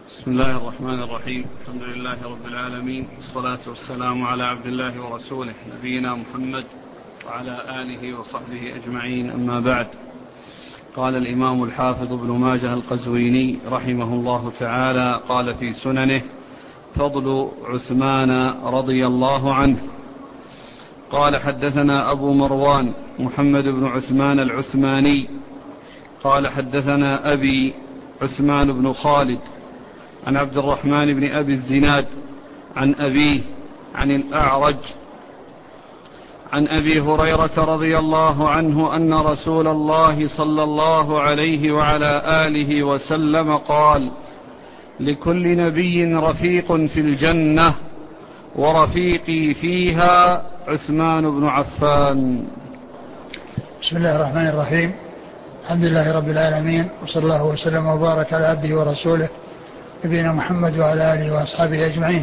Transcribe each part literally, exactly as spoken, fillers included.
بسم الله الرحمن الرحيم. الحمد لله رب العالمين، والصلاة والسلام على عبد الله ورسوله نبينا محمد وعلى آله وصحبه أجمعين، أما بعد. قال الإمام الحافظ ابن ماجه القزويني رحمه الله تعالى قال في سننه: فضل عثمان رضي الله عنه. قال: حدثنا أبو مروان محمد بن عثمان العثماني قال: حدثنا أبي عثمان بن خالد عن عبد الرحمن بن أبي الزناد عن أبيه عن الأعرج عن أبي هريرة رضي الله عنه أن رسول الله صلى الله عليه وعلى آله وسلم قال: لكل نبي رفيق في الجنة، ورفيقي فيها عثمان بن عفان. بسم الله الرحمن الرحيم. الحمد لله رب العالمين، وصلى الله وسلم وبارك على عبده ورسوله نبينا محمد وعلى آله وأصحابه أجمعين.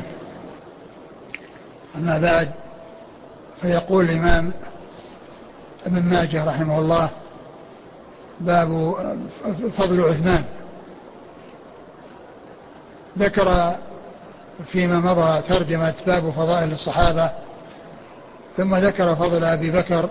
أما بعد، فيقول الإمام ابن ماجه رحمه الله: باب فضل عثمان. ذكر فيما مضى ترجمة باب فضائل الصحابة، ثم ذكر فضل أبي بكر،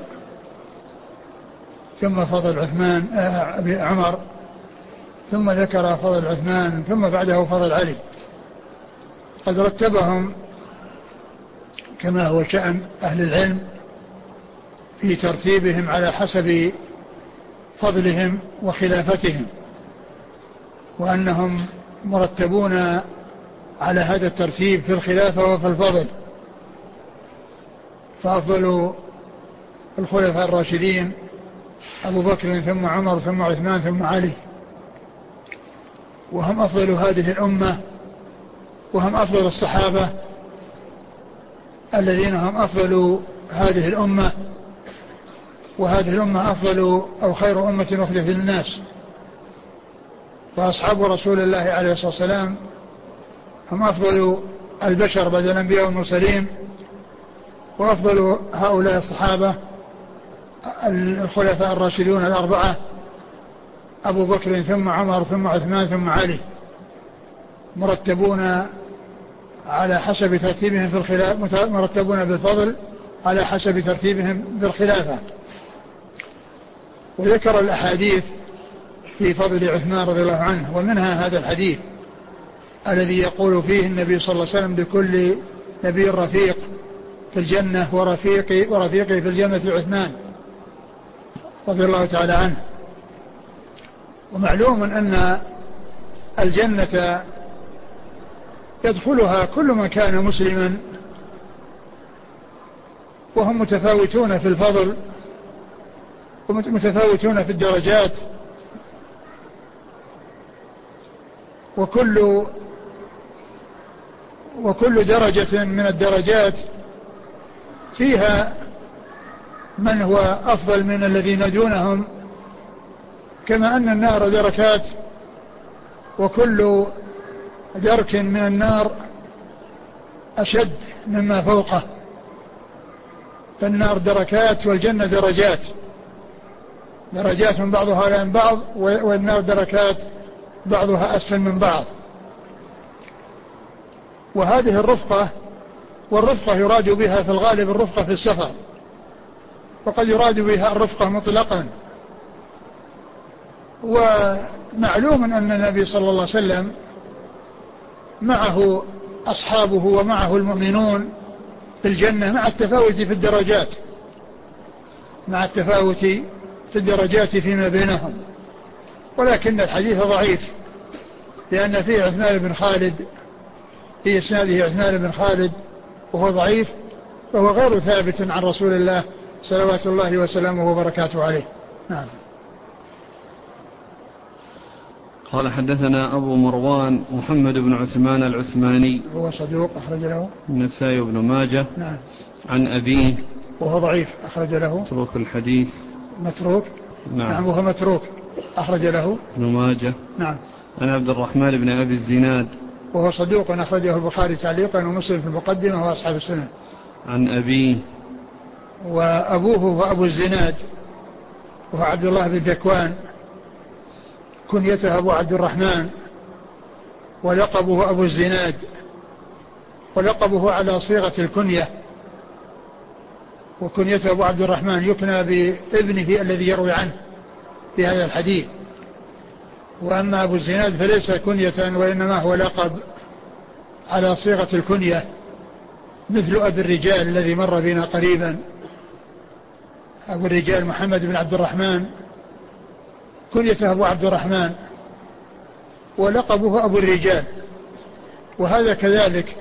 ثم فضل عثمان أبي عمر، ثم ذكر فضل عثمان، ثم بعده فضل علي. قد رتبهم كما هو شأن أهل العلم في ترتيبهم على حسب فضلهم وخلافتهم، وأنهم مرتبون على هذا الترتيب في الخلافة وفي الفضل. فأفضل الخلفاء الراشدين أبو بكر، ثم عمر، ثم عثمان، ثم علي، وهم أفضل هذه الأمة، وهم أفضل الصحابة الذين هم أفضل هذه الأمة، وهذه الأمة أفضل أو خير أمة أخرجت للناس. فأصحاب رسول الله عليه الصلاة والسلام هم أفضل البشر بعد الأنبياء والمرسلين، وأفضل هؤلاء الصحابة الخلفاء الراشدون الأربعة: أبو بكر، ثم عمر، ثم عثمان، ثم علي، مرتبون على حسب ترتيبهم في الخلافة، مرتبون بالفضل على حسب ترتيبهم بالخلافة. وذكر الأحاديث في فضل عثمان رضي الله عنه، ومنها هذا الحديث الذي يقول فيه النبي صلى الله عليه وسلم: لكل نبي رفيق في الجنة، ورفيقي, ورفيقي في الجنة عثمان رضي الله تعالى عنه. ومعلوم أن الجنة يدخلها كل من كان مسلما، وهم متفاوتون في الفضل ومتفاوتون في الدرجات، وكل وكل درجة من الدرجات فيها من هو أفضل من الذين دونهم، كما أن النار دركات، وكل درك من النار أشد مما فوقه. فالنار دركات والجنة درجات، درجات من بعضها عن بعض، والنار دركات بعضها أسفل من بعض. وهذه الرفقة، والرفقة يراد بها في الغالب الرفقة في السفر، وقد يراد بها الرفقة مطلقا. ومعلوم أن النبي صلى الله عليه وسلم معه أصحابه ومعه المؤمنون في الجنة، مع التفاوت في الدرجات مع التفاوت في الدرجات فيما بينهم. ولكن الحديث ضعيف، لأن فيه عثمان بن خالد، في إسناده عثمان بن خالد، وهو ضعيف، وهو غير ثابت عن رسول الله صلوات الله وسلامه وبركاته عليه. نعم. قال: حدثنا أبو مروان محمد بن عثمان العثماني، هو صدوق أخرج له النسائي بن ماجه. نعم. عن أبيه، وهو ضعيف أخرج له متروك الحديث. متروك. نعم. نعم، وهو متروك أخرج له ابن ماجه. نعم. عن عبد الرحمن بن أبي الزناد، وهو صدوق أخرجه البخاري تعليقا ومسلم في المقدمة وأصحاب السنن. عن أبيه، وأبوه هو أبو الزناد، وهو عبد الله بن ذكوان، كنيته أبو عبد الرحمن، ولقبه أبو الزناد، ولقبه على صيغة الكنية، وكنيته أبو عبد الرحمن، يكنى بابنه الذي يروي عنه في هذا الحديث. وأما أبو الزناد فليس كنية وإنما هو لقب على صيغة الكنية، مثل أبي الرجال الذي مر بنا قريبا. أبو الرجال محمد بن عبد الرحمن كنيته أبو عبد الرحمن ولقبه أبو الرجال. وهذا كذلك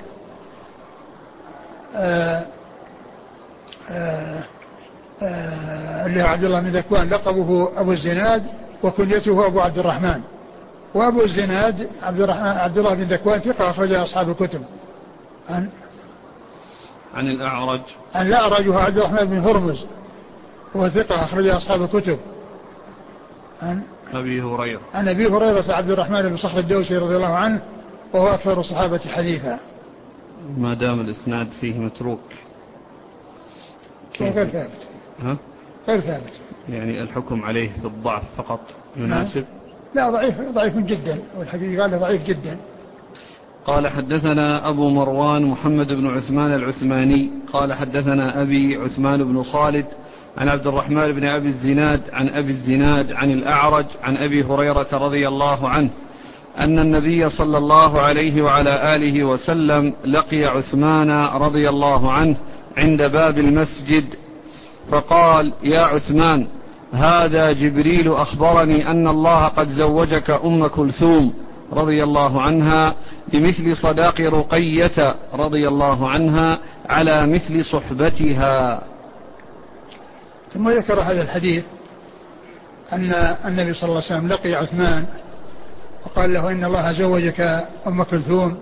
آآ آآ آآ اللي هو عبد الله بن ذكوان لقبه أبو الزناد وكنيته أبو عبد الرحمن. وأبو الزناد عبد, عبد الله بن ذكوان ثقة أخرجها أصحاب الكتب. عن عن الأعرج عن الأعرج وهو عبد الرحمن بن هرمز هو ثقة أخرجها أصحاب الكتب. عن أبي هريرة عن أبي هريرة عبد الرحمن بن صخر الدوسي رضي الله عنه وهو أكثر الصحابة حديثا. ما دام الإسناد فيه متروك غير ثابت. ها؟ غير ثابت، يعني الحكم عليه بالضعف فقط يناسب؟ لا ضعيف ضعيف جدا، والحديث قال ضعيف جدا. قال حدثنا أبو مروان محمد بن عثمان العثماني قال حدثنا أبي عثمان بن خالد عن عبد الرحمن بن أبي الزناد عن أبي الزناد عن الأعرج عن أبي هريرة رضي الله عنه أن النبي صلى الله عليه وعلى آله وسلم لقي عثمان رضي الله عنه عند باب المسجد فقال: يا عثمان، هذا جبريل أخبرني أن الله قد زوجك أم كلثوم رضي الله عنها بمثل صداق رقية رضي الله عنها على مثل صحبتها. ثم ذكر هذا الحديث أن النبي صلى الله عليه وسلم لقي عثمان وقال له: إن الله زوجك أم كلثوم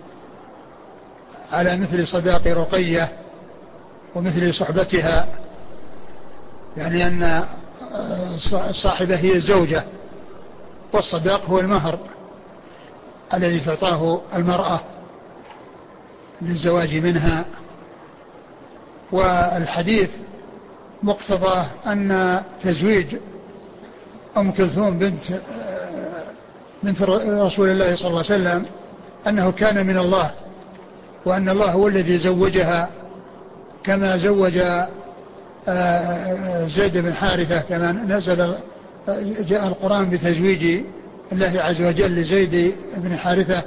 على مثل صداق رقية ومثل صحبتها، يعني أن الصاحبة هي الزوجة، والصداق هو المهر الذي تعطاه المرأة للزواج منها. والحديث مقتضى أن تزويج أم كلثوم بنت بنت رسول الله صلى الله عليه وسلم أنه كان من الله، وأن الله هو الذي زوجها، كما زوج زيد بن حارثة، كما نزل جاء القرآن بتزويج الله عز وجل لزيد بن حارثة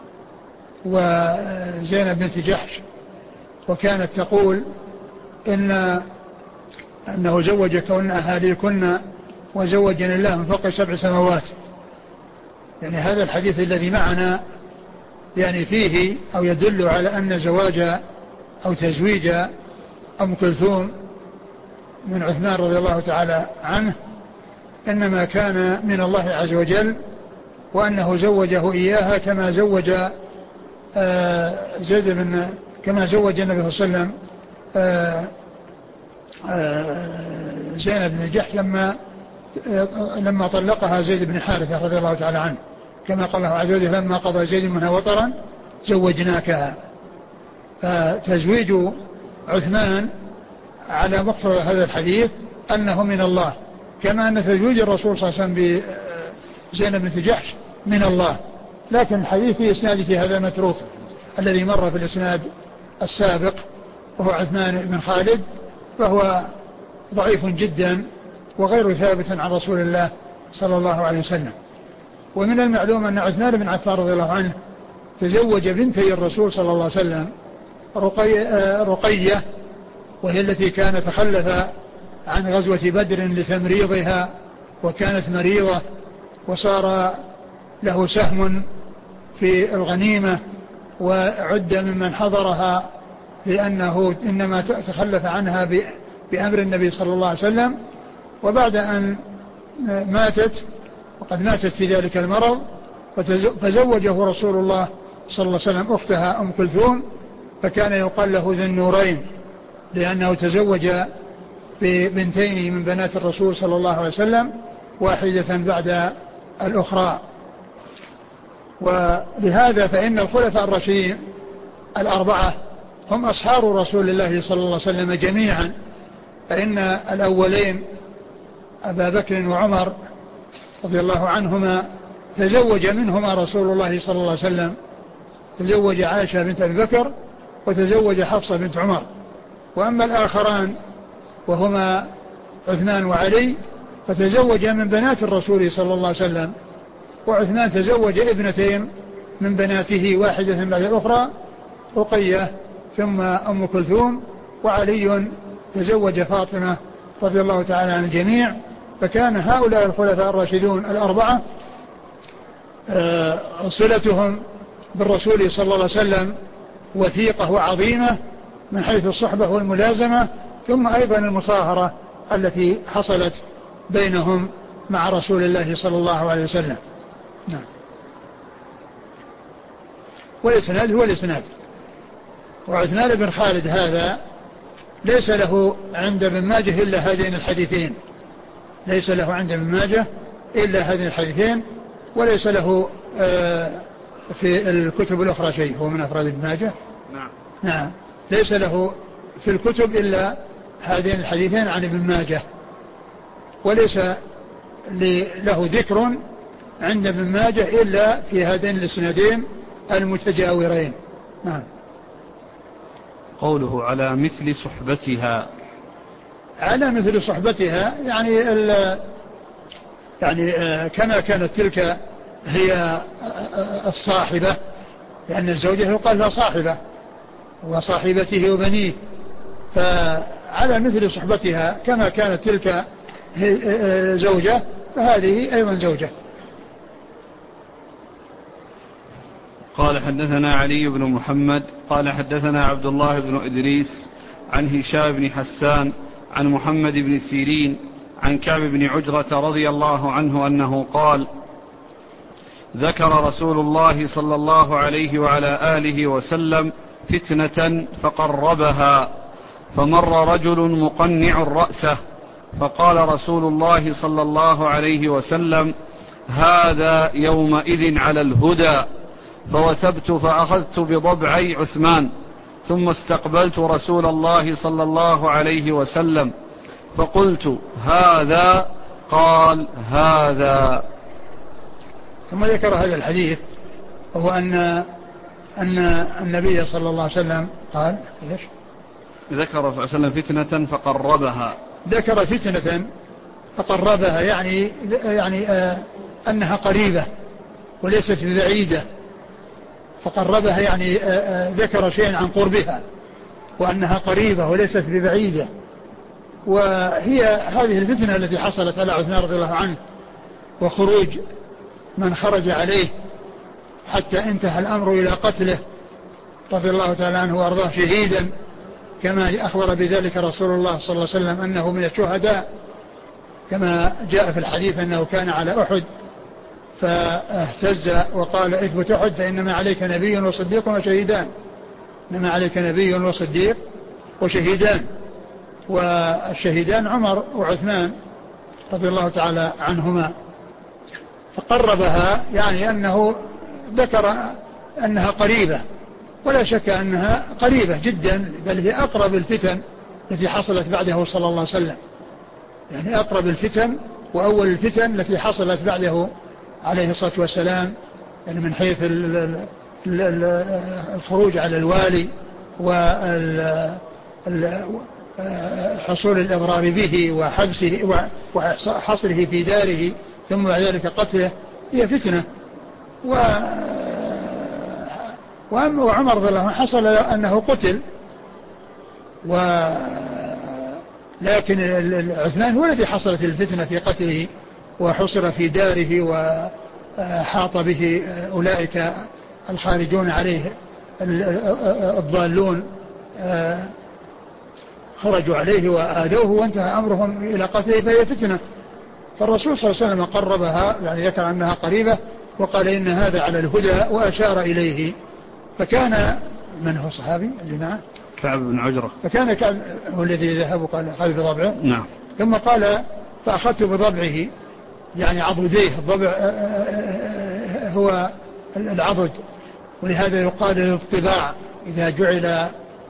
وزينب بنت جحش، وكانت تقول إن أنه زوجكن أهاليكن وزوجني الله من فوق سبع سماوات. يعني هذا الحديث الذي معنا يعني فيه أو يدل على أن زواج أو تزويج أم كلثوم من عثمان رضي الله تعالى عنه إنما كان من الله عز وجل، وأنه زوجه إياها كما زوج زيد بن كما زوج النبي صلى الله عليه وسلم زينب بن جحش لما لما طلقها زيد بن حارثة رضي الله تعالى عنه، كما قال الله عز وجل: لما قضى زيد منها وطرا زوجناكها. فتزويج عثمان على مقتضى هذا الحديث أنه من الله، كما أن تزويج الرسول صلى الله عليه وسلم بزينب بنت جحش من الله. لكن الحديث في إسناده هذا متروك الذي مر في الإسناد السابق وهو عثمان بن خالد، فهو ضعيف جدا وغير ثابت عن رسول الله صلى الله عليه وسلم. ومن المعلوم أن عثمان بن عفان رضي الله عنه تزوج بنتي الرسول صلى الله عليه وسلم رقية, رقية وهي التي كان تخلف عن غزوة بدر لتمريضها، وكانت مريضة وصار له سهم في الغنيمة وعد ممن حضرها، لأنه إنما تخلف عنها بأمر النبي صلى الله عليه وسلم. وبعد أن ماتت وقد ماتت في ذلك المرض فزوجه رسول الله صلى الله عليه وسلم أختها أم كلثوم، فكان يقال له ذي النورين، لأنه تزوج ببنتين من بنات الرسول صلى الله عليه وسلم، واحدة بعد الأخرى. ولهذا فإن الخلفاء الراشدين الأربعة هم أصحاب رسول الله صلى الله عليه وسلم جميعا، فإن الأولين أبا بكر وعمر رضي الله عنهما تزوج منهما رسول الله صلى الله عليه وسلم، تزوج عائشة بنت أبي بكر وتزوج حفصة بنت عمر. وأما الآخران وهما عثمان وعلي فتزوج من بنات الرسول صلى الله عليه وسلم، وعثمان تزوج ابنتين من بناته واحدة بعد الأخرى، رقية ثم أم كلثوم، وعلي تزوج فاطمة رضي الله تعالى عن الجميع. فكان هؤلاء الخلفاء الراشدون الأربعة صلتهم بالرسول صلى الله عليه وسلم وثيقة وعظيمة من حيث الصحبة والملازمة، ثم أيضا المصاهرة التي حصلت بينهم مع رسول الله صلى الله عليه وسلم. نعم. والإسناد هو الإسناد. وعثمان بن خالد هذا ليس له عند ابن ماجه إلا هذين الحديثين، ليس له عند ابن ماجه إلا هذين الحديثين، وليس له في الكتب الأخرى شيء. هو من أفراد ابن ماجه. نعم. نعم. ليس له في الكتب إلا هذين الحديثين عن ابن ماجه، وليس له ذكر عند ابن ماجه إلا في هذين الاسنادين المتجاورين. نعم. قوله على مثل صحبتها، على مثل صحبتها يعني يعني كما كانت تلك هي الصاحبة، لأن الزوجة يقال لها صاحبة وصاحبته وبنيه، فعلى مثل صحبتها كما كانت تلك زوجة فهذه أيضا زوجة. قال حدثنا علي بن محمد قال حدثنا عبد الله بن إدريس عن هشام بن حسان عن محمد بن سيرين عن كعب بن عجرة رضي الله عنه أنه قال: ذكر رسول الله صلى الله عليه وعلى آله وسلم فتنة فقربها، فمر رجل مقنع رأسه، فقال رسول الله صلى الله عليه وسلم: هذا يومئذ على الهدى. فوثبت فأخذت بضبعي عثمان، ثم استقبلت رسول الله صلى الله عليه وسلم فقلت: هذا؟ قال: هذا. ثم ذكر هذا الحديث، وهو أن أن النبي صلى الله عليه وسلم قال: إيش؟ ذكر صلى الله عليه وسلم فتنة فقربها. ذكر فتنة فقربها، يعني يعني آه أنها قريبة وليست بعيدة. فقربها يعني آه آه ذكر شيئا عن قربها وأنها قريبة وليست ببعيدة. وهي هذه الفتنة التي حصلت على عثمان رضي الله عنه وخروج من خرج عليه حتى انتهى الأمر إلى قتله رضي الله تعالى عنه وأرضاه شهيدا، كما أخبر بذلك رسول الله صلى الله عليه وسلم أنه من الشهداء، كما جاء في الحديث أنه كان على أحد فاهتز وقال: اثبت أحد فإنما عليك نبي وصديق وشهيدان، إنما عليك نبي وصديق وشهيدان. والشهيدان عمر وعثمان رضي الله تعالى عنهما. فقربها يعني أنه ذكر أنها قريبة، ولا شك أنها قريبة جدا، بل هي أقرب الفتن التي حصلت بعده صلى الله عليه وسلم، يعني أقرب الفتن وأول الفتن التي حصلت بعده عليه الصلاة والسلام، يعني من حيث الخروج على الوالي وحصول الإضرار به وحبسه وحصره في داره ثم بعد ذلك قتله، هي فتنة. و وعمر رضي الله عنه حصل أنه قتل، و لكن عثمان هو الذي حصلت الفتنة في قتله وحصر في داره وحاط به أولئك الخارجون عليه الضالون، خرجوا عليه وآذوه وانتهى أمرهم إلى قتله، فهي فتنة. فالرسول صلى الله عليه وسلم قربها، يعني ذكر أنها قريبة وقال: إن هذا على الهدى، وأشار إليه. فكان من هو صحابي اللي معه؟ كعب بن عجرة. فكان كعب هو الذي ذهب وقال أخذ بضبعه. نعم. ثم قال: فأخذت بضبعه، يعني عضديه. الضبع هو العضد، ولهذا يقال الاضطباع إذا جعل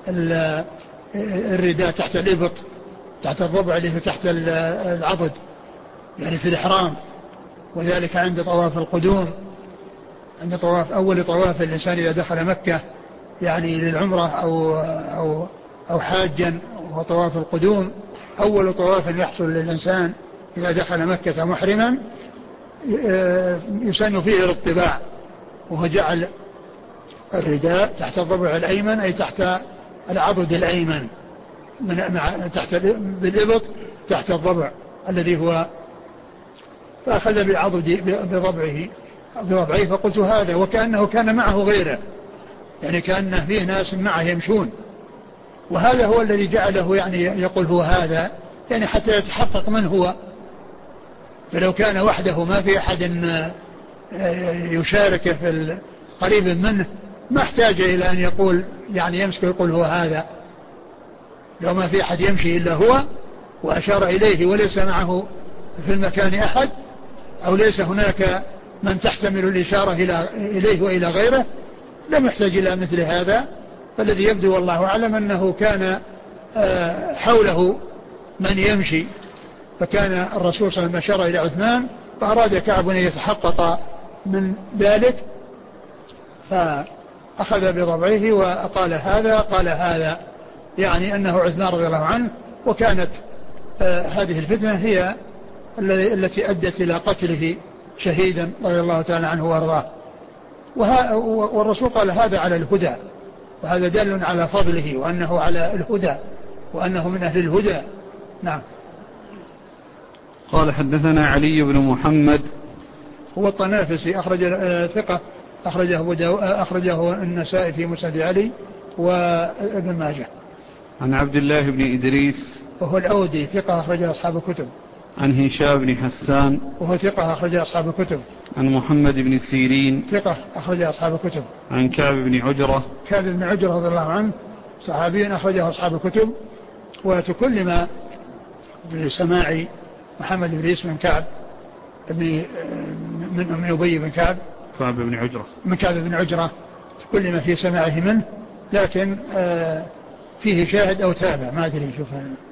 الرداء تحت الإبط، تحت الضبع اللي تحت العضد، يعني في الإحرام. وذلك عند طواف القدوم، عند طواف أول طواف الإنسان إذا دخل مكة يعني للعمرة أو, أو, أو حاجا، وهو طواف القدوم. أول طواف يحصل للإنسان إذا دخل مكة محرما يسن فيه الاطباع، وهو جعل الرداء تحت الضبع الأيمن أي تحت العضد الأيمن من مع تحت بالإبط تحت الضبع الذي هو، فأخذ بعضد بضبعه بضبعه فقلت هذا، وكأنه كان معه غيره، يعني كأنه فيه ناس معه يمشون، وهذا هو الذي جعله يعني يقول هو هذا، يعني حتى يتحقق من هو. فلو كان وحده ما في أحد يشارك في القريب منه ما احتاج إلى أن يقول يعني يمسك ويقول هو هذا. لو ما في أحد يمشي إلا هو وأشار إليه وليس معه في المكان أحد، أو ليس هناك من تحتمل الإشارة إليه وإلى غيره، لم يحتاج إلى مثل هذا. فالذي يبدو والله أعلم أنه كان حوله من يمشي، فكان الرسول صلى الله عليه وسلم أشار إلى عثمان فأراد كعب أن يتحقق من ذلك، فأخذ بضبعه وقال هذا قال هذا، يعني أنه عثمان رضي الله عنه. وكانت هذه الفتنة هي التي أدت إلى قتله شهيدا رضي الله تعالى عنه وارضاه. والرسول قال هذا على الهدى، وهذا دال على فضله وأنه على الهدى وأنه من أهل الهدى. نعم. قال حدثنا علي بن محمد هو الطنافسي أخرج ثقة أخرجه, أخرجه النسائي في مسند علي وابن ماجه. عن عبد الله بن إدريس وهو الأودي ثقة أخرجه أصحاب الكتب. عن هشام بن حسان وهو ثقة أخرجه أصحاب الكتب. عن محمد بن سيرين ثقة أخرجه أصحاب الكتب. عن كعب بن عجرة كعب بن عجرة رضي الله عنه صحابي أخرجه أصحاب الكتب. وتكلم بسماع محمد بن عيسى بن كعب من أم أبي بن كعب كعب بن عجرة من كعب بن عجرة، تكلم في سماعه منه، لكن فيه شاهد أو تابع ما أدري شوف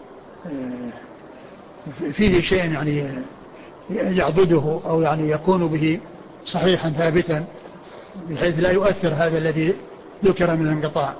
فيه شيء يعني يعضده أو يعني يكون به صحيحا ثابتا بحيث لا يؤثر هذا الذي ذكر من الانقطاع.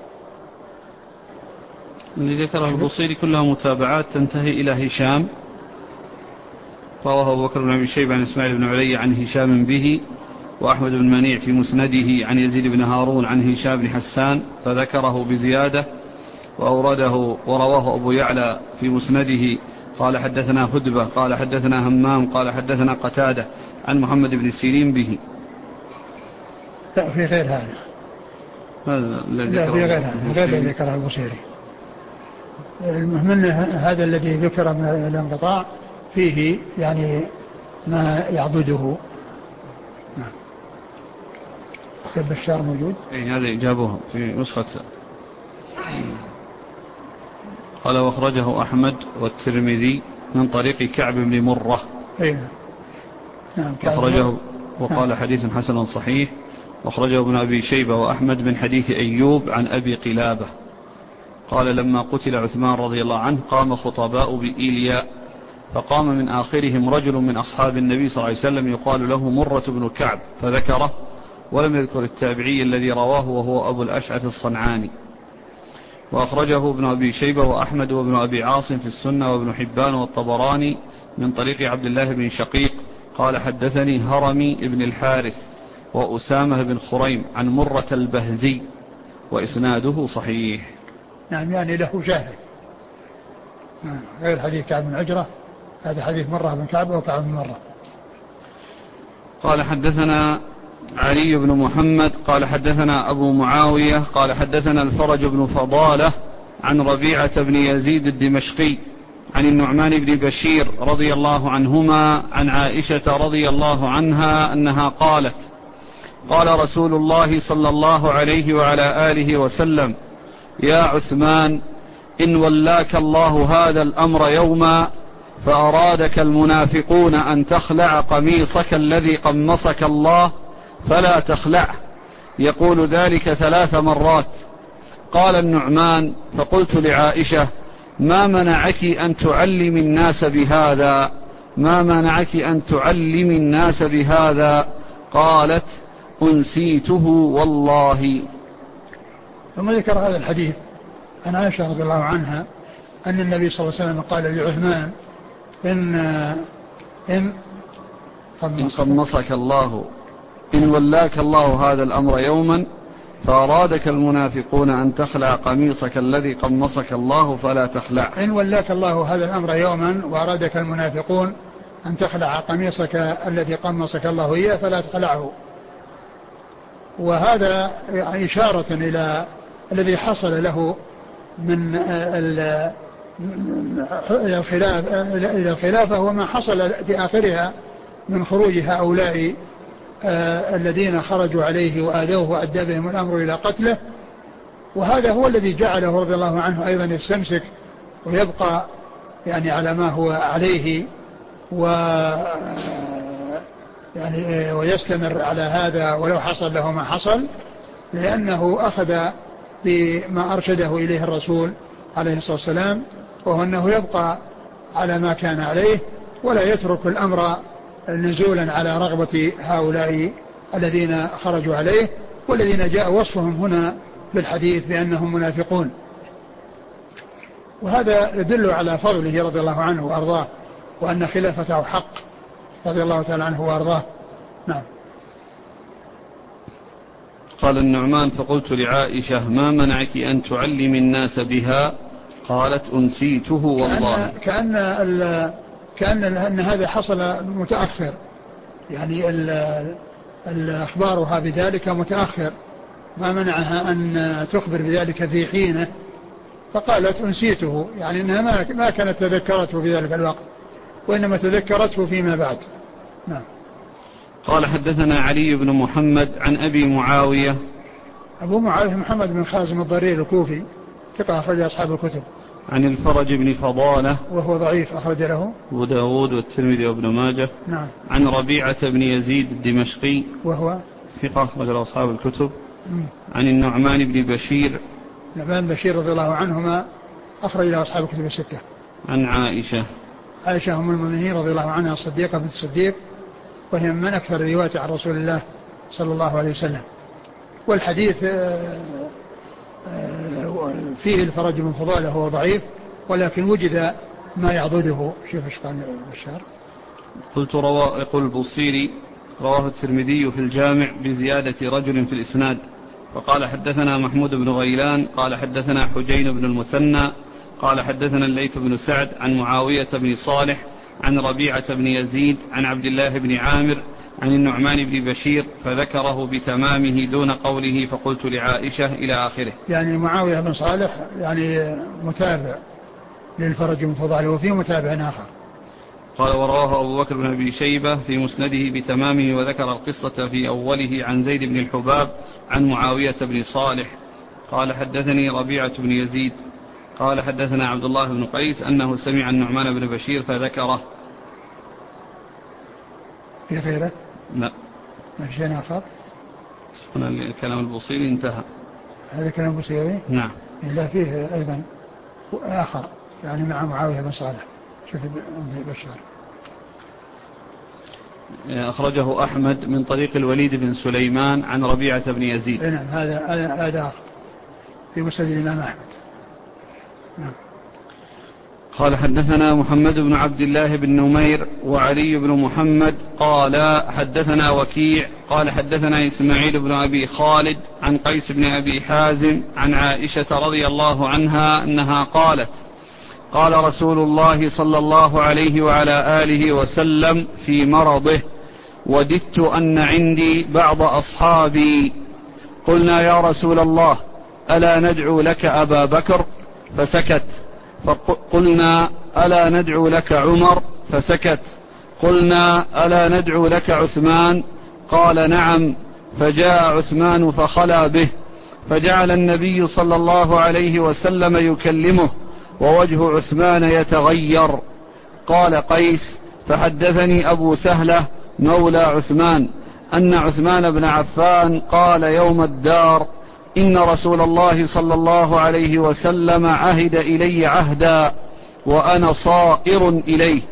اللي ذكره البصيري كلها متابعات تنتهي إلى هشام. رواه أبو بكر بن أبي شيبة عن إسماعيل بن علي عن هشام به، وأحمد بن منيع في مسنده عن يزيد بن هارون عن هشام بن حسان فذكره بزيادة، وأورده ورواه أبو يعلى في مسنده قال حدثنا هدبة قال حدثنا همام قال حدثنا قتادة عن محمد بن سيرين به. لا في غير هذا، لا في غير هذا غير الذي ذكره البصيري. المهم أن هذا الذي ذكر من الانقطاع فيه يعني ما يعضده. نعم. سب الشار موجود؟ إيه هذا جابوه في نسخة. قال واخرجه أحمد والترمذي من طريق كعب بن مرة. أيه. نعم. أخرجه وقال نعم. حديث حسن صحيح. واخرجه ابن أبي شيبة وأحمد من حديث أيوب عن أبي قلابة قال لما قتل عثمان رضي الله عنه قام خطباء بإيلياء، فقام من آخرهم رجل من أصحاب النبي صلى الله عليه وسلم يقال له مرة بن كعب فذكره، ولم يذكر التابعي الذي رواه وهو أبو الأشعث الصنعاني. وأخرجه ابن أبي شيبة وأحمد وابن أبي عاصم في السنة وابن حبان والطبراني من طريق عبد الله بن شقيق قال حدثني هرمي ابن الحارث وأسامة بن خريم عن مرة البهزي وإسناده صحيح. نعم يعني له شاهد غير حديث كعب بن عجرة، هذا حديث مرة بن كعب وكعب بن مرة. قال حدثنا علي بن محمد قال حدثنا أبو معاوية قال حدثنا الفرج بن فضالة عن ربيعة بن يزيد الدمشقي عن النعمان بن بشير رضي الله عنهما عن عائشة رضي الله عنها أنها قالت قال رسول الله صلى الله عليه وعلى آله وسلم يا عثمان إن ولاك الله هذا الأمر يوما فأرادك المنافقون أن تخلع قميصك الذي قمصك الله فلا تخلعه، يقول ذلك ثلاث مرات. قال النعمان فقلت لعائشة ما منعك أن تعلم الناس بهذا؟ ما منعك أن تعلمي الناس بهذا؟ قالت أنسيته والله. ثم ذكر هذا الحديث عن عائشة رضي الله عنها أن النبي صلى الله عليه وسلم قال لعثمان إن إن إن قمصك الله إن ولاك الله هذا الأمر يوما فأرادك المنافقون أن تخلع قميصك الذي قمصك الله فلا تخلع. إن ولاك الله هذا الأمر يوما وأرادك المنافقون أن تخلع قميصك الذي قمصك الله إياه فلا تخلعه. وهذا إشارة إلى الذي حصل له من إلى الخلافة وما حصل في آخرها من خروج هؤلاء الذين خرجوا عليه وآذوه وأدى بهم الأمر إلى قتله. وهذا هو الذي جعله رضي الله عنه أيضا يستمسك ويبقى يعني على ما هو عليه و يعني ويستمر على هذا ولو حصل له ما حصل، لأنه أخذ بما أرشده إليه الرسول عليه الصلاة والسلام، وهو أنه يبقى على ما كان عليه ولا يترك الأمر نزولا على رغبة هؤلاء الذين خرجوا عليه والذين جاء وصفهم هنا بالحديث بأنهم منافقون. وهذا يدل على فضله رضي الله عنه وأرضاه وأن خلافته حق رضي الله تعالى عنه وأرضاه. نعم. قال النعمان فقلت لعائشة ما منعك أن تعلم الناس بها؟ قالت أنسيته والله. كأن, كأن, كأن أن هذا حصل متأخر، يعني الأخبارها بذلك متأخر، ما منعها أن تخبر بذلك في حينه، فقالت أنسيته، يعني أنها ما كانت تذكرته في ذلك الوقت وإنما تذكرته فيما بعد. نعم. قال حدثنا علي بن محمد عن أبي معاوية. أبو معاوية محمد بن خازم الضرير الكوفي ثقة أخرج أصحاب الكتب. عن الفرج بن فضالة وهو ضعيف أخرج له أبو داود والترمذي وابن ماجه. نعم. عن ربيعة بن يزيد الدمشقي وهو ثقة أخرج أصحاب الكتب. م. عن النعمان بن بشير. نعمان بشير رضي الله عنهما أخرج له أصحاب الكتب الستة. عن عائشة. عائشة أم المؤمنين رضي الله عنها الصديقة بنت الصديق، وهي من أكثر الرواية عن رسول الله صلى الله عليه وسلم. والحديث فيه الفرج بن فضالة هو ضعيف، ولكن وجد ما يعضده. شوف ايش قال بشار. قلت رواه يقول البوصيري رواه الترمذي في الجامع بزيادة رجل في الإسناد، وقال حدثنا محمود بن غيلان قال حدثنا حجين بن المثنى قال حدثنا الليث بن سعد عن معاوية بن صالح عن ربيعة بن يزيد عن عبد الله بن عامر عن النعمان بن بشير فذكره بتمامه دون قوله فقلت لعائشة إلى آخره. يعني معاوية بن صالح يعني متابع للفرج بن فضالة وفيه متابع آخر. قال ورواه أبو بكر بن أبي شيبة في مسنده بتمامه وذكر القصة في أوله عن زيد بن الحباب عن معاوية بن صالح قال حدثني ربيعة بن يزيد قال حدثنا عبد الله بن قيس أنه سمع النعمان بن بشير فذكره. في غيره؟ لا. ما في شيء آخر؟ هنا الكلام البوصيري انتهى. هذا كلام البوصيري؟ نعم. إلا فيه أيضا آخر يعني مع معاوية بن صالح. شوف بشار. أخرجه أحمد من طريق الوليد بن سليمان عن ربيعة بن يزيد. نعم هذا هذا آخر في مسند الإمام أحمد. نعم. قال حدثنا محمد بن عبد الله بن نمير وعلي بن محمد قال حدثنا وكيع قال حدثنا إسماعيل بن أبي خالد عن قيس بن أبي حازم عن عائشة رضي الله عنها أنها قالت قال رسول الله صلى الله عليه وعلى آله وسلم في مرضه وددت أن عندي بعض أصحابي قلنا يا رسول الله ألا ندعو لك أبا بكر فسكت فقلنا ألا ندعو لك عمر فسكت قلنا ألا ندعو لك عثمان قال نعم فجاء عثمان فخلى به فجعل النبي صلى الله عليه وسلم يكلمه ووجه عثمان يتغير. قال قيس فحدثني أبو سهلة مولى عثمان أن عثمان بن عفان قال يوم الدار إن رسول الله صلى الله عليه وسلم عهد إلي عهدا وأنا صائر إليه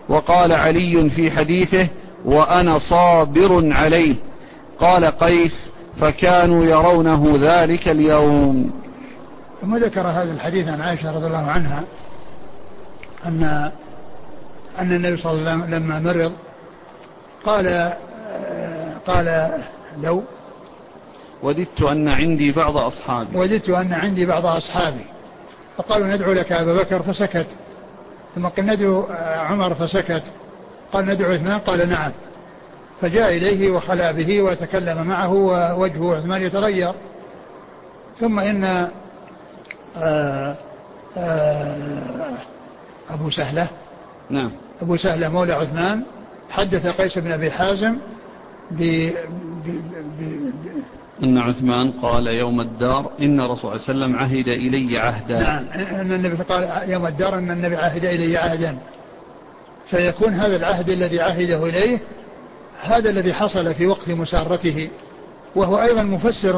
وقال علي في حديثه وأنا صابر عليه. قال قيس فكانوا يرونه ذلك اليوم. ثم ذكر هذا الحديث عن عائشة رضي الله عنها أن أن النبي صلى الله عليه وسلم لما مرض قال قال لو وددت أن عندي بعض أصحابي وددت أن عندي بعض أصحابي فقالوا ندعو لك أبا بكر فسكت، ثم قال ندعو عمر فسكت، قال ندعو عثمان قال نعم، فجاء إليه وخلى به وتكلم معه ووجهه عثمان يتغير. ثم إن آآ آآ أبو سهلة نعم أبو سهلة مولى عثمان حدث قيس بن أبي حازم ب ب ب ب أن عثمان قال يوم الدار إن رسول صلى الله عليه وسلم عهد إلي عهدا. نعم أن النبي قال يوم الدار أن النبي عهد إلي عهدا، فيكون هذا العهد الذي عهده إليه هذا الذي حصل في وقت مسارته، وهو أيضا مفسر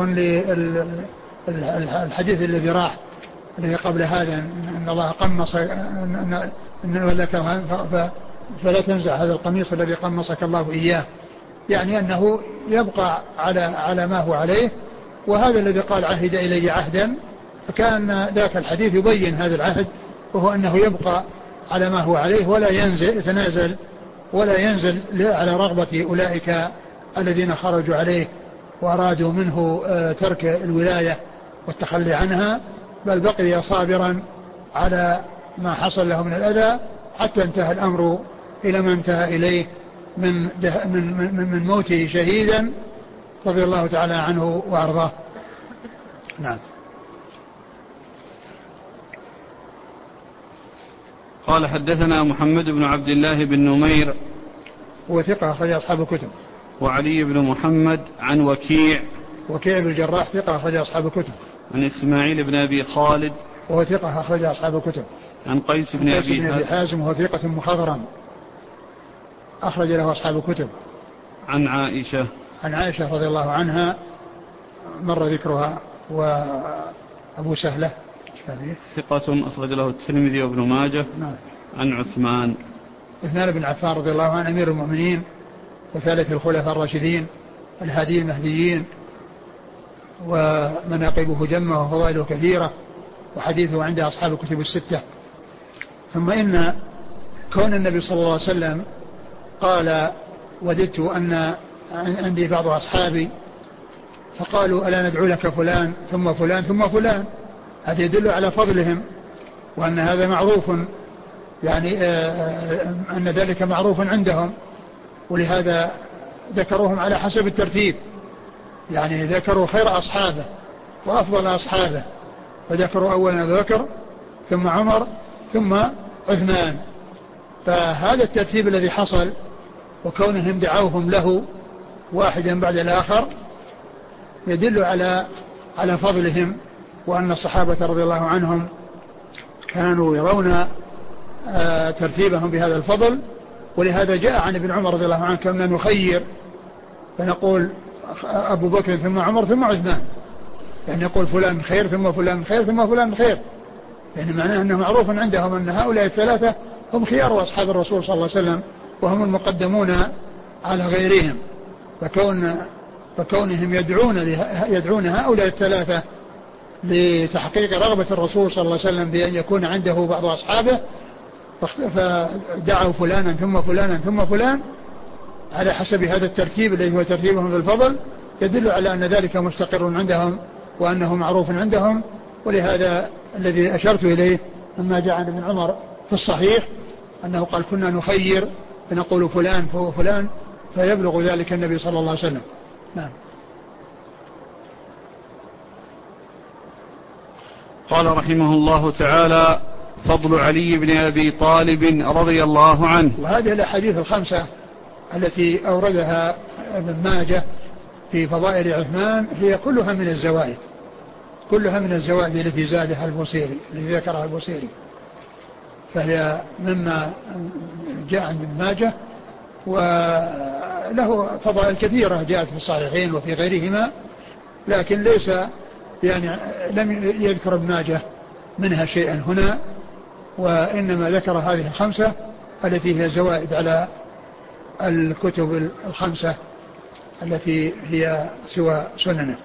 للحديث الذي راح الذي قبل هذا أن الله قمص أن لك فلا تنزع هذا القميص الذي قمصك الله إياه، يعني أنه يبقى على على ما هو عليه، وهذا الذي قال عهد إلي عهدا، فكان ذاك الحديث يبين هذا العهد، وهو أنه يبقى على ما هو عليه ولا ينزل يتنازل ولا ينزل على رغبة أولئك الذين خرجوا عليه وأرادوا منه ترك الولاية والتخلي عنها، بل بقي صابرا على ما حصل له من الأذى حتى انتهى الأمر إلى ما انتهى إليه من, من, من, من موته شهيدا رضي الله تعالى عنه وأرضاه. نعم. قال حدثنا محمد بن عبد الله بن نمير وثقة أخرج أصحاب الكتب. وعلي بن محمد عن وكيع وكيع بن الجراح ثقة أخرج أصحاب الكتب. عن إسماعيل بن أبي خالد وهو ثقة أخرج أصحاب الكتب. عن قيس بن أبي, أبي حازم وهو ثقة مخضرم أخرج له أصحاب الكتب. عن عائشة عن عائشة رضي الله عنها مر ذكرها. وأبو سهلة ثقة أخرج له الترمذي وابن ماجه. نعم. عن عثمان عثمان بن عفان رضي الله عنه أمير المؤمنين وثالث الخلفاء الراشدين الهادي المهديين، ومناقبه جمة وفضائله كثيرة، وحديثه عند أصحاب الكتب الستة. ثم إن كون النبي صلى الله عليه وسلم قال وددت أن عندي بعض أصحابي فقالوا ألا ندعو لك فلان ثم فلان ثم فلان، هذا يدل على فضلهم وأن هذا معروف، يعني أن ذلك معروف عندهم، ولهذا ذكروهم على حسب الترتيب، يعني ذكروا خير أصحابه وأفضل أصحابه، فذكروا أولا أبو بكر ثم عمر ثم عثمان، فهذا الترتيب الذي حصل وكونهم دعوهم له واحدا بعد الآخر يدل على على فضلهم، وأن الصحابة رضي الله عنهم كانوا يرون ترتيبهم بهذا الفضل. ولهذا جاء عن ابن عمر رضي الله عنه كنا نخير فنقول أبو بكر ثم عمر ثم عثمان، يعني نقول فلان خير ثم فلان خير ثم فلان خير، يعني معناه أنه معروف عندهم أن هؤلاء الثلاثة هم خيار أصحاب الرسول صلى الله عليه وسلم وهم المقدمون على غيرهم، فكون فكونهم يدعون يدعون هؤلاء الثلاثة لتحقيق رغبة الرسول صلى الله عليه وسلم بأن يكون عنده بعض أصحابه، فدعوا فلانا ثم فلانا ثم فلان على حسب هذا الترتيب الذي هو ترتيبهم بالفضل، يدل على أن ذلك مستقر عندهم وأنه معروف عندهم. ولهذا الذي أشرت إليه مما جاء عن ابن عمر في الصحيح أنه قال كنا نخير فنقول فلان فهو فلان فيبلغ ذلك النبي صلى الله عليه وسلم. نعم. قال رحمه الله تعالى فضل علي بن أبي طالب رضي الله عنه. وهذه الأحاديث الخمسة التي أوردها ابن ماجه في فضائل عثمان هي كلها من الزوائد كلها من الزوائد التي زادها البوصيري الذي ذكرها البوصيري، فهي مما جاء عند ابن ماجه، وله فضائل كثيرة جاءت في الصحيحين وفي غيرهما، لكن ليس يعني لم يذكر ابن ماجه منها شيئا هنا، وإنما ذكر هذه الخمسة التي هي زوائد على الكتب الخمسة التي هي سوى سننه.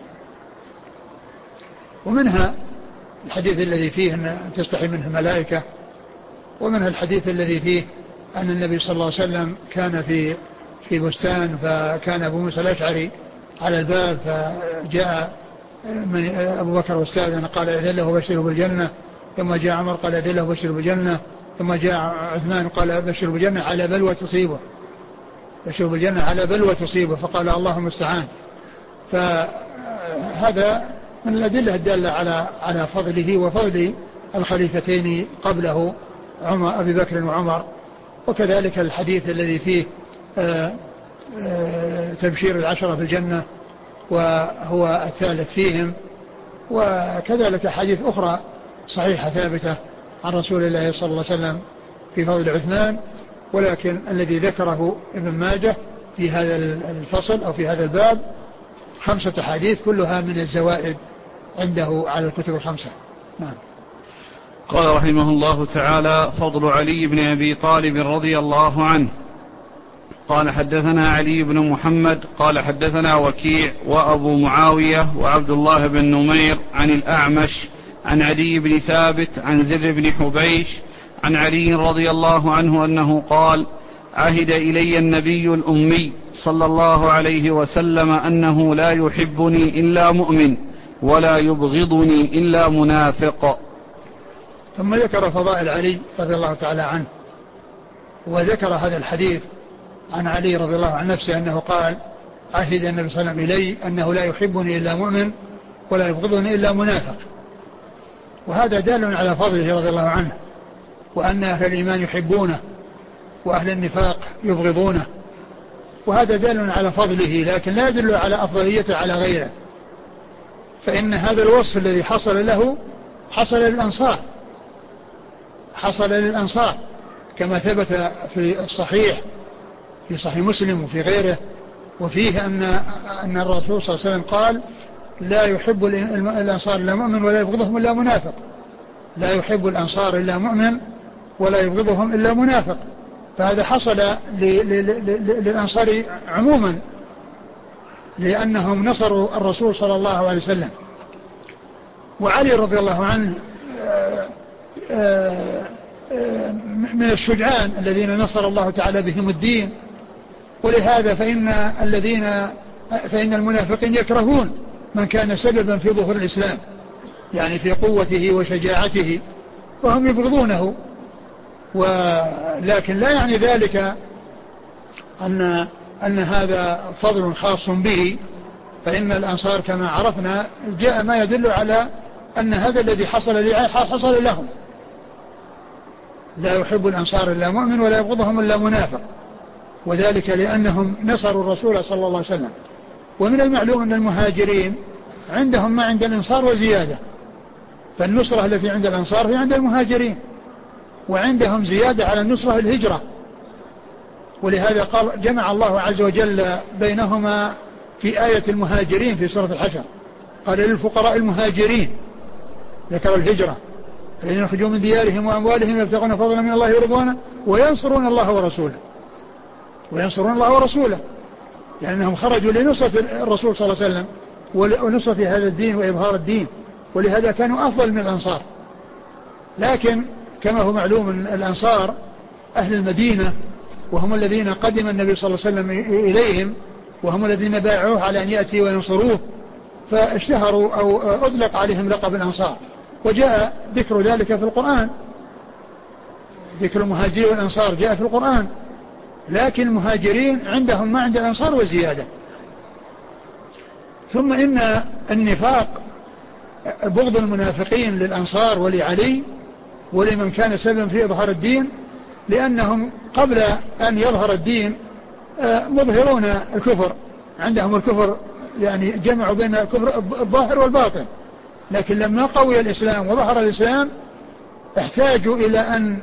ومنها الحديث الذي فيه أن تستحي منه الملائكة، ومنها الحديث الذي فيه أن النبي صلى الله عليه وسلم كان في في بستان، فكان أبو موسى الأشعري على الباب، فجاء من أبو بكر واستاذن قال إذن له بشره بالجنة، ثم جاء عمر قال إذن له بشره بالجنة، ثم جاء عثمان قال بشره بالجنة على بلوى تصيبه، بشره بالجنة على بلوى تصيبه، فقال اللهم استعان. فهذا من الأدلة الدالة على على فضله وفضل الخليفتين قبله عمر أبي بكر وعمر. وكذلك الحديث الذي فيه آآ آآ تبشير العشرة في الجنة وهو الثالث فيهم. وكذلك حديث أخرى صحيحة ثابتة عن رسول الله صلى الله عليه وسلم في فضل عثمان، ولكن الذي ذكره ابن ماجه في هذا الفصل أو في هذا الباب خمسة حديث كلها من الزوائد عنده على الكتب الخمسة. نعم. قال رحمه الله تعالى: فضل علي بن أبي طالب رضي الله عنه. قال حدثنا علي بن محمد قال حدثنا وكيع وأبو معاوية وعبد الله بن نمير عن الأعمش عن علي بن ثابت عن زر بن حبيش عن علي رضي الله عنه أنه قال: عهد إلي النبي الأمي صلى الله عليه وسلم أنه لا يحبني إلا مؤمن ولا يبغضني إلا منافق. ثم ذكر فضائل علي رضي الله تعالى عنه، وذكر هذا الحديث عن علي رضي الله عن نفسه أنه قال: عهد النبي صلى الله عليه وسلم إلي أنه لا يحبني إلا مؤمن ولا يبغضني إلا منافق. وهذا دال على فضله رضي الله عنه، وأن أهل الإيمان يحبونه وأهل النفاق يبغضونه، وهذا دال على فضله، لكن لا يدل على أفضليته على غيره. فإن هذا الوصف الذي حصل له حصل للأنصار، حصل للأنصار كما ثبت في الصحيح في صحيح مسلم وفي غيره، وفيه أن أن الرسول صلى الله عليه وسلم قال: لا يحب الأنصار إلا مؤمن ولا يبغضهم إلا منافق. لا يحب الأنصار إلا مؤمن ولا يبغضهم إلا منافق. فهذا حصل للأنصار عموما لأنهم نصروا الرسول صلى الله عليه وسلم. وعلي رضي الله عنه من الشجعان الذين نصر الله تعالى بهم الدين، ولهذا فإن الذين فإن المنافقين يكرهون من كان سببا في ظهور الإسلام، يعني في قوته وشجاعته، وهم يبغضونه. ولكن لا يعني ذلك أن أن هذا فضل خاص به، فإن الأنصار كما عرفنا جاء ما يدل على أن هذا الذي حصل حصل لهم. لا يحب الأنصار إلا مؤمن ولا يبغضهم إلا منافق، وذلك لأنهم نصروا الرسول صلى الله عليه وسلم. ومن المعلوم أن المهاجرين عندهم ما عند الأنصار وزيادة، فالنصرة التي عند الأنصار هي عند المهاجرين، وعندهم زيادة على النصرة الهجرة. ولهذا قال جمع الله عز وجل بينهما في آية المهاجرين في سورة الحشر، قال للفقراء المهاجرين، ذكر الهجرة الذين يخرجون من ديارهم وأموالهم يبتغون فضلا من الله ورضوانه وينصرون الله ورسوله وينصرون الله ورسوله لأنهم خرجوا لنصرة الرسول صلى الله عليه وسلم ونصرة هذا الدين وإظهار الدين، ولهذا كانوا أفضل من الأنصار. لكن كما هو معلوم الأنصار أهل المدينة، وهم الذين قدم النبي صلى الله عليه وسلم إليهم، وهم الذين باعوه على أن يأتي وينصروه، فاشتهروا أو أطلق عليهم لقب الأنصار. وجاء ذكر ذلك في القرآن، ذكر المهاجرين والأنصار جاء في القرآن، لكن المهاجرين عندهم ما عند الأنصار وزيادة. ثم إن النفاق بغض المنافقين للأنصار ولعلي ولمن كان سببا في إظهار الدين، لأنهم قبل أن يظهر الدين مظهرون الكفر، عندهم الكفر، يعني جمعوا بين الكفر الظاهر والباطن. لكن لما قوي الإسلام وظهر الإسلام احتاجوا إلى أن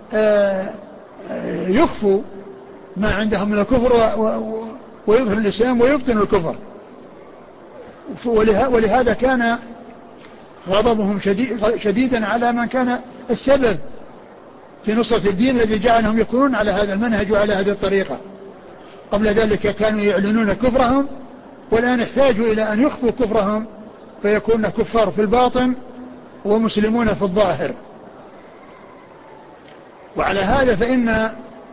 يخفوا ما عندهم من الكفر ويظهر الإسلام ويبطن الكفر. ولهذا كان غضبهم شديدا على من كان السبب في نصرة الدين الذي جعلهم يكونون على هذا المنهج وعلى هذه الطريقة. قبل ذلك كانوا يعلنون كفرهم، والآن احتاجوا إلى أن يخفوا كفرهم فيكون كفار في الباطن ومسلمون في الظاهر. وعلى هذا فإن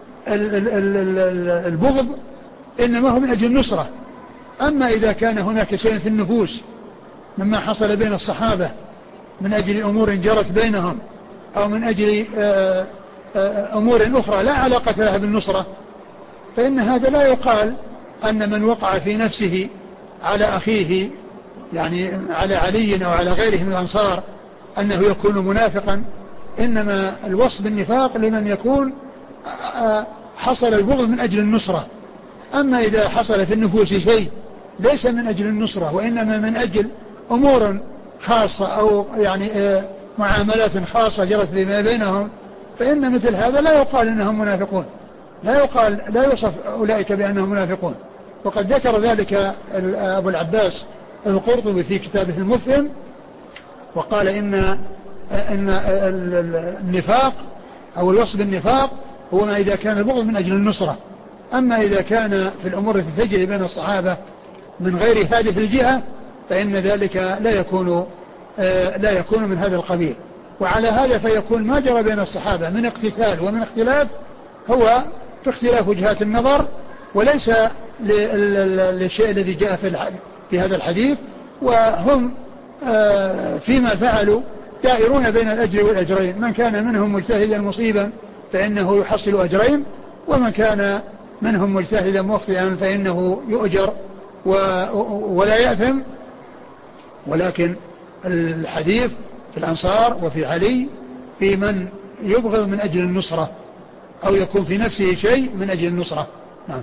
البغض إنما هو من أجل النصرة. أما إذا كان هناك شيء في النفوس مما حصل بين الصحابة من أجل أمور جرت بينهم أو من أجل أمور أخرى لا علاقة لها بالنصرة، فإن هذا لا يقال أن من وقع في نفسه على أخيه يعني على علي أو على غيره من الأنصار أنه يكون منافقا. إنما الوصف بالنفاق لمن يكون حصل البغض من أجل النصرة. أما إذا حصل في النفوس شيء ليس من أجل النصرة وإنما من أجل أمور خاصة أو يعني معاملات خاصة جرت بما بينهم، فإن مثل هذا لا يقال إنهم منافقون، لا يقال لا يوصف أولئك بأنهم منافقون. وقد ذكر ذلك أبو العباس القرطبي في كتابه المفهم، وقال إن إن النفاق أو الوصف بالنفاق هو ما إذا كان البغض من أجل النصرة. أما إذا كان في الأمور التي تجري بين الصحابة من غير هذه الجهة فإن ذلك لا يكون لا يكون من هذا القبيل. وعلى هذا فيكون ما جرى بين الصحابة من اقتتال ومن اختلاف هو في اختلاف وجهات النظر، وليس للشيء الذي جاء في هذا الحديث. وهم فيما فعلوا دائرون بين الأجر والأجرين، من كان منهم مجتهدا مصيبا فإنه يحصل أجرين، ومن كان منهم مجتهدا مخطئا فإنه يؤجر ولا يأثم. ولكن الحديث في الأنصار وفي علي في من يبغض من أجل النصرة أو يكون في نفسه شيء من أجل النصرة. نعم.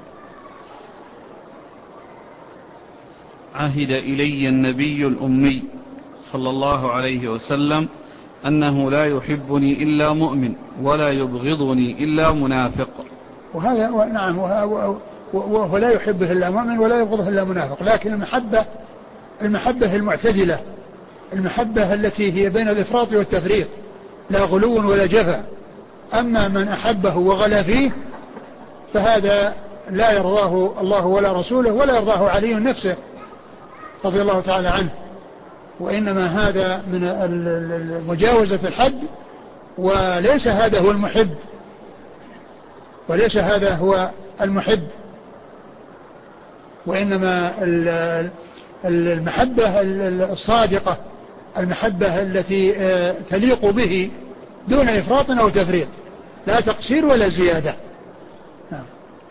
عهد إلي النبي الأمي صلى الله عليه وسلم أنه لا يحبني إلا مؤمن ولا يبغضني إلا منافق. وهذا نعم، وهو لا يحبه إلا مؤمن ولا يبغضه إلا منافق. لكن المحبة المحبة المعتدلة، المحبة التي هي بين الإفراط والتفريط، لا غلو ولا جفا. أما من أحبه وغلا فيه فهذا لا يرضاه الله ولا رسوله ولا يرضاه علي نفسه رضي الله تعالى عنه. وإنما هذا من مجاوزة الحد، وليس هذا هو المحب، وليس هذا هو المحب. وإنما المحبة الصادقة، المحبة التي تليق به دون إفراط أو تفريط، لا تقصير ولا زيادة. نعم.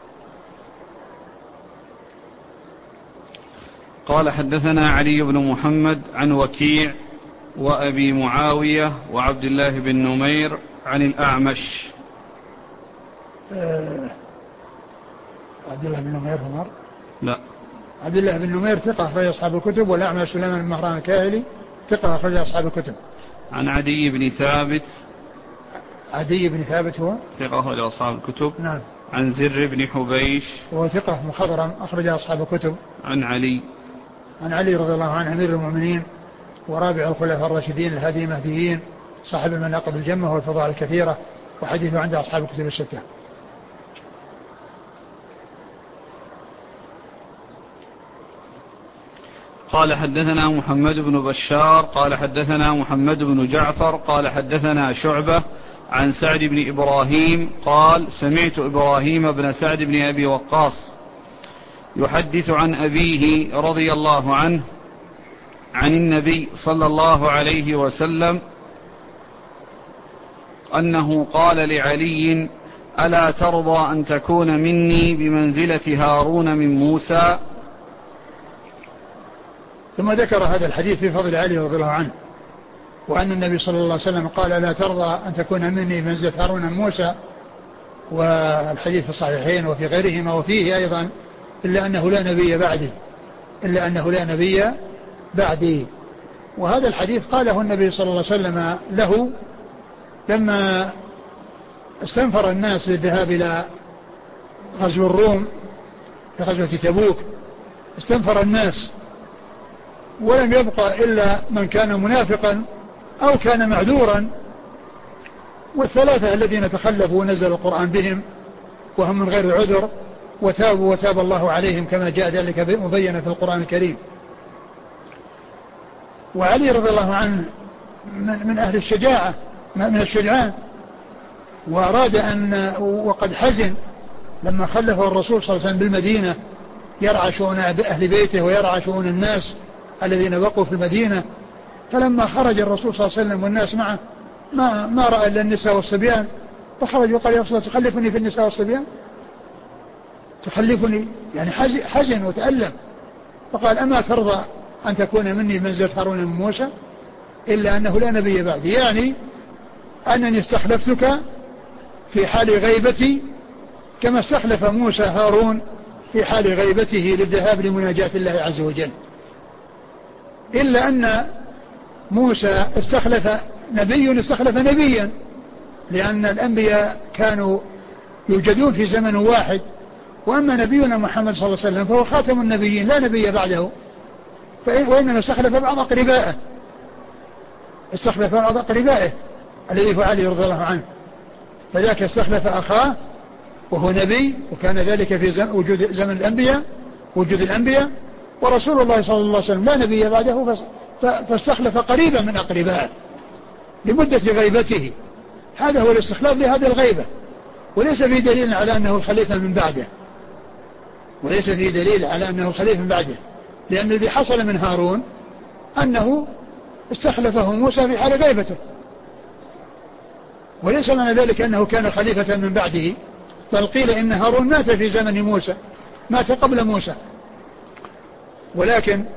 قال حدثنا علي بن محمد عن وكيع وأبي معاوية وعبد الله بن نمير عن الأعمش. أه عبد الله بن نمير عمر؟ لا، عبد الله بن نمير ثقة أخرج أصحاب الكتب، والأعمش سليمان بن مهران الكاهلي ثقة أخرج أصحاب الكتب. عن عدي بن ثابت. عدي بن ثابت هو ثقة أخرج أصحاب الكتب. نعم. عن زر بن حبيش وهو ثقة مخضرم أخرج أصحاب الكتب. عن علي عن علي رضي الله عنه أمير المؤمنين ورابع الخلفاء الراشدين الهادي المهديين صاحب المناقب الجمة والفضائل الكثيرة، وحديثه عند أصحاب الكتب الستة. قال حدثنا محمد بن بشار قال حدثنا محمد بن جعفر قال حدثنا شعبة عن سعد بن إبراهيم قال سمعت إبراهيم بن سعد بن أبي وقاص يحدث عن أبيه رضي الله عنه عن النبي صلى الله عليه وسلم أنه قال لعلي ألا ترضى أن تكون مني بمنزلة هارون من موسى. ثم ذكر هذا الحديث في فضل علي رضي الله عنه، وأن النبي صلى الله عليه وسلم قال لا ترضى أن تكون مني بمنزلة هارون من موسى. والحديث في الصحيحين وفي غيرهما، وفيه أيضا إلا أنه لا نبي بعدي إلا أنه لا نبي بعدي. وهذا الحديث قاله النبي صلى الله عليه وسلم له لما استنفر الناس للذهاب إلى غزو الروم في غزوة تبوك. استنفر الناس ولم يبقى إلا من كان منافقا أو كان معذورا والثلاثة الذين تخلفوا ونزل القرآن بهم وهم من غير عذر وتابوا وتاب الله عليهم كما جاء ذلك مبينا في القرآن الكريم. وعلي رضي الله عنه من أهل الشجاعة من الشجعان، وأراد أن وقد حزن لما خلفه الرسول صلى الله عليه وسلم بالمدينة يرعى شؤون أهل بيته ويرعى شؤون الناس الذين بقوا في المدينة. فلما خرج الرسول صلى الله عليه وسلم والناس معه ما, ما رأى إلا النساء والصبيان، فخرج وقال يا رسول الله تخلفني في النساء والصبيان، تخلفني يعني حزن وتألم. فقال أما ترضى أن تكون مني منزلة هارون من موسى إلا أنه لا نبي بعدي، يعني أنني استخلفتك في حال غيبتي كما استخلف موسى هارون في حال غيبته للذهاب لمناجاة الله عز وجل. إلا أن موسى استخلف نبي استخلف نبيا، لأن الأنبياء كانوا يوجدون في زمن واحد، وأما نبينا محمد صلى الله عليه وسلم فهو خاتم النبيين لا نبي بعده، وإنما استخلف بعض أقربائه استخلف بعض أقربائه الذي هو علي رضي الله عنه، فذاك استخلف أخاه وهو نبي، وكان ذلك في زمن وجود زمن الأنبياء وجود الأنبياء، ورسول الله صلى الله عليه وسلم لا نبي بعده فاستخلف قريبا من أقربائه لمدة غيبته. هذا هو الاستخلاف لهذه الغيبة، وليس فيه دليل على أنه الخليفة من بعده وليس فيه دليل على أنه الخليفة من بعده لأن الذي حصل من هارون أنه استخلفه موسى في حال غيبته، وليس معنى ذلك أنه كان خليفة من بعده، بل قيل إن هارون مات في زمن موسى، مات قبل موسى. ولكن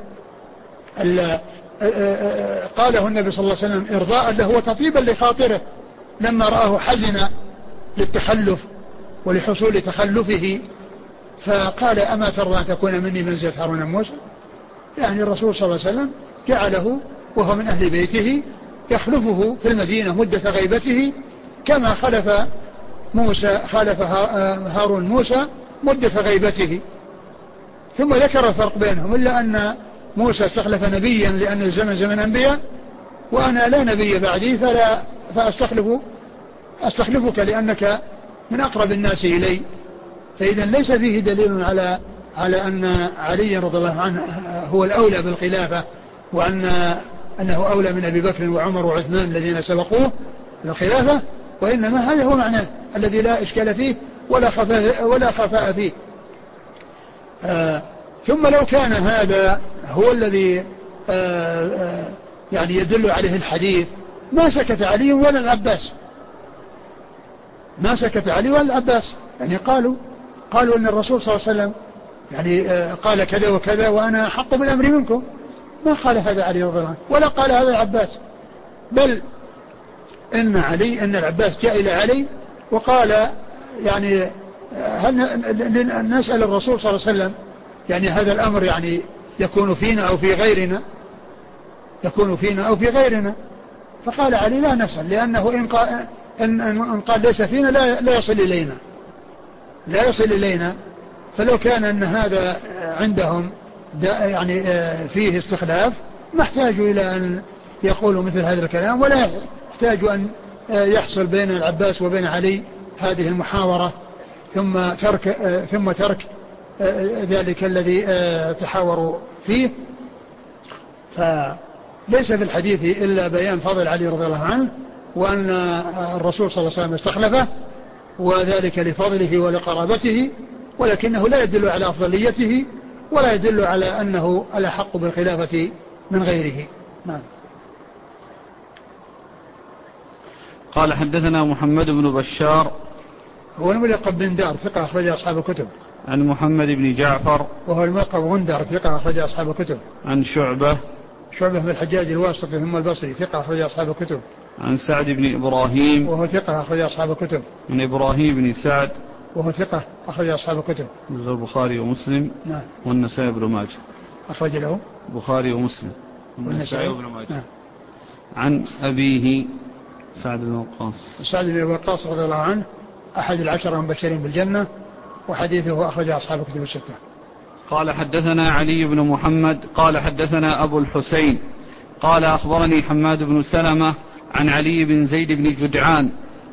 قاله النبي صلى الله عليه وسلم إرضاء له وتطيبا لخاطره لما رآه حزن للتخلف ولحصول تخلفه، فقال أما ترضى أن تكون مني منزلة هارون من موسى، يعني الرسول صلى الله عليه وسلم جعله وهو من أهل بيته يخلفه في المدينة مدة غيبته كما خلف موسى خالف هارون موسى مدة غيبته. ثم ذكر الفرق بينهم، إلا أن موسى استخلف نبيا لأن الزمن زمن أنبياء، وأنا لا نبي بعدي فلا فأستخلف أستخلفك لأنك من أقرب الناس إلي. فإذا ليس فيه دليل على على أن علي رضي الله عنه هو الأولى بالخلافة، وأن أنه أولى من أبي بكر وعمر وعثمان الذين سبقوه للخلافة، وإنما هذا هو معناه الذي لا إشكال فيه ولا خفاء, ولا خفاء فيه. آه ثم لو كان هذا هو الذي آه آه يعني يدل عليه الحديث ما سكت علي ولا العباس ما سكت علي ولا العباس يعني قالوا قالوا أن الرسول صلى الله عليه وسلم يعني آه قال كذا وكذا وأنا أحق بالأمر منكم، ما قال هذا علي رضي الله عنه ولا قال هذا العباس، بل إن علي إن العباس جاء إلى علي وقال يعني هل نسأل الرسول صلى الله عليه وسلم يعني هذا الأمر يعني يكون فينا أو في غيرنا يكون فينا أو في غيرنا، فقال علي لا نسأل، لأنه إن قال, إن إن قال ليس فينا لا, لا يصل إلينا لا يصل إلينا فلو كان أن هذا عندهم يعني فيه استخلاف ما احتاجوا إلى أن يقولوا مثل هذا الكلام، ولا يحتاجوا أن يحصل بين العباس وبين علي هذه المحاورة ثم ترك ثم ترك ذلك الذي تحاوروا فيه. فليس في الحديث إلا بيان فضل علي رضي الله عنه، وأن الرسول صلى الله عليه وسلم استخلفه وذلك لفضله ولقرابته، ولكنه لا يدل على أفضليته ولا يدل على أنه الأحق بالخلافة من غيره. نعم. قال حدثنا محمد بن بشار هو الملقب بن دار ثقة أخرج أصحاب الكتب. عن محمد بن جعفر وهو الملقب غندر ثقة أخرج أصحاب الكتب. عن شعبة شعبة بن الحجاج الواسطي ثم البصري ثقة أخرج أصحاب الكتب. عن سعد بن إبراهيم وهو ثقة أخرج أصحاب الكتب. عن إبراهيم بن سعد وهو ثقة أخرج أصحاب الكتب. البخاري ومسلم. نعم. والنسائي بن ماجه. أخرج له البخاري ومسلم والنسائي بن ماجه. نعم. عن أبيه سعد بن وقاص سعد بن وقاص رضي الله عنه أحد العشرة المبشرين بالجنة، وحديثه أخرج أصحاب الكتب الستة. قال حدثنا علي بن محمد قال حدثنا أبو الحسين قال أخبرني حماد بن سلمة عن علي بن زيد بن جدعان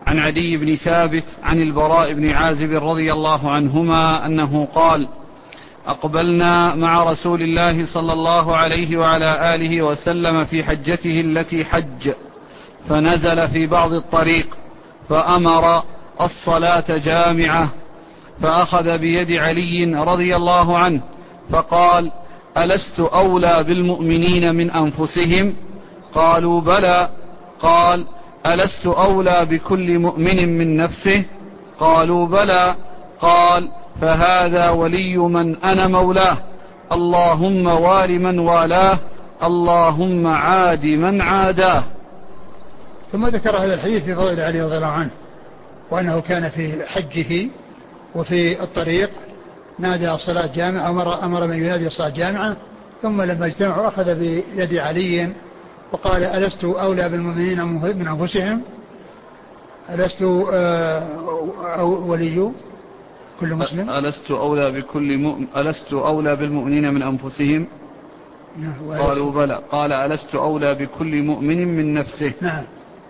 عن عدي بن ثابت عن البراء بن عازب رضي الله عنهما أنه قال أقبلنا مع رسول الله صلى الله عليه وعلى آله وسلم في حجته التي حج فنزل في بعض الطريق فأمر الصلاة جامعة فأخذ بيد علي رضي الله عنه فقال ألست أولى بالمؤمنين من أنفسهم؟ قالوا بلى. قال ألست أولى بكل مؤمن من نفسه؟ قالوا بلى. قال فهذا ولي من أنا مولاه، اللهم وال من والاه، اللهم عاد من عاداه. ثم ذكر هذا الحديث في فضل علي رضي الله عنه، وأنه كان في حجه وفي الطريق نادى الصلاة جامعة، أمر, أمر من ينادي الصلاة جامعة، ثم لما اجتمعوا أخذ بيد علي وقال ألست أولى بالمؤمنين من أنفسهم؟ ألست أو ولي كل مسلم؟ ألست أولى بكل مؤمن ألست أولى بالمؤمنين من أنفسهم؟ قالوا بلى. قال ألست أولى بكل مؤمن من نفسه؟ نعم.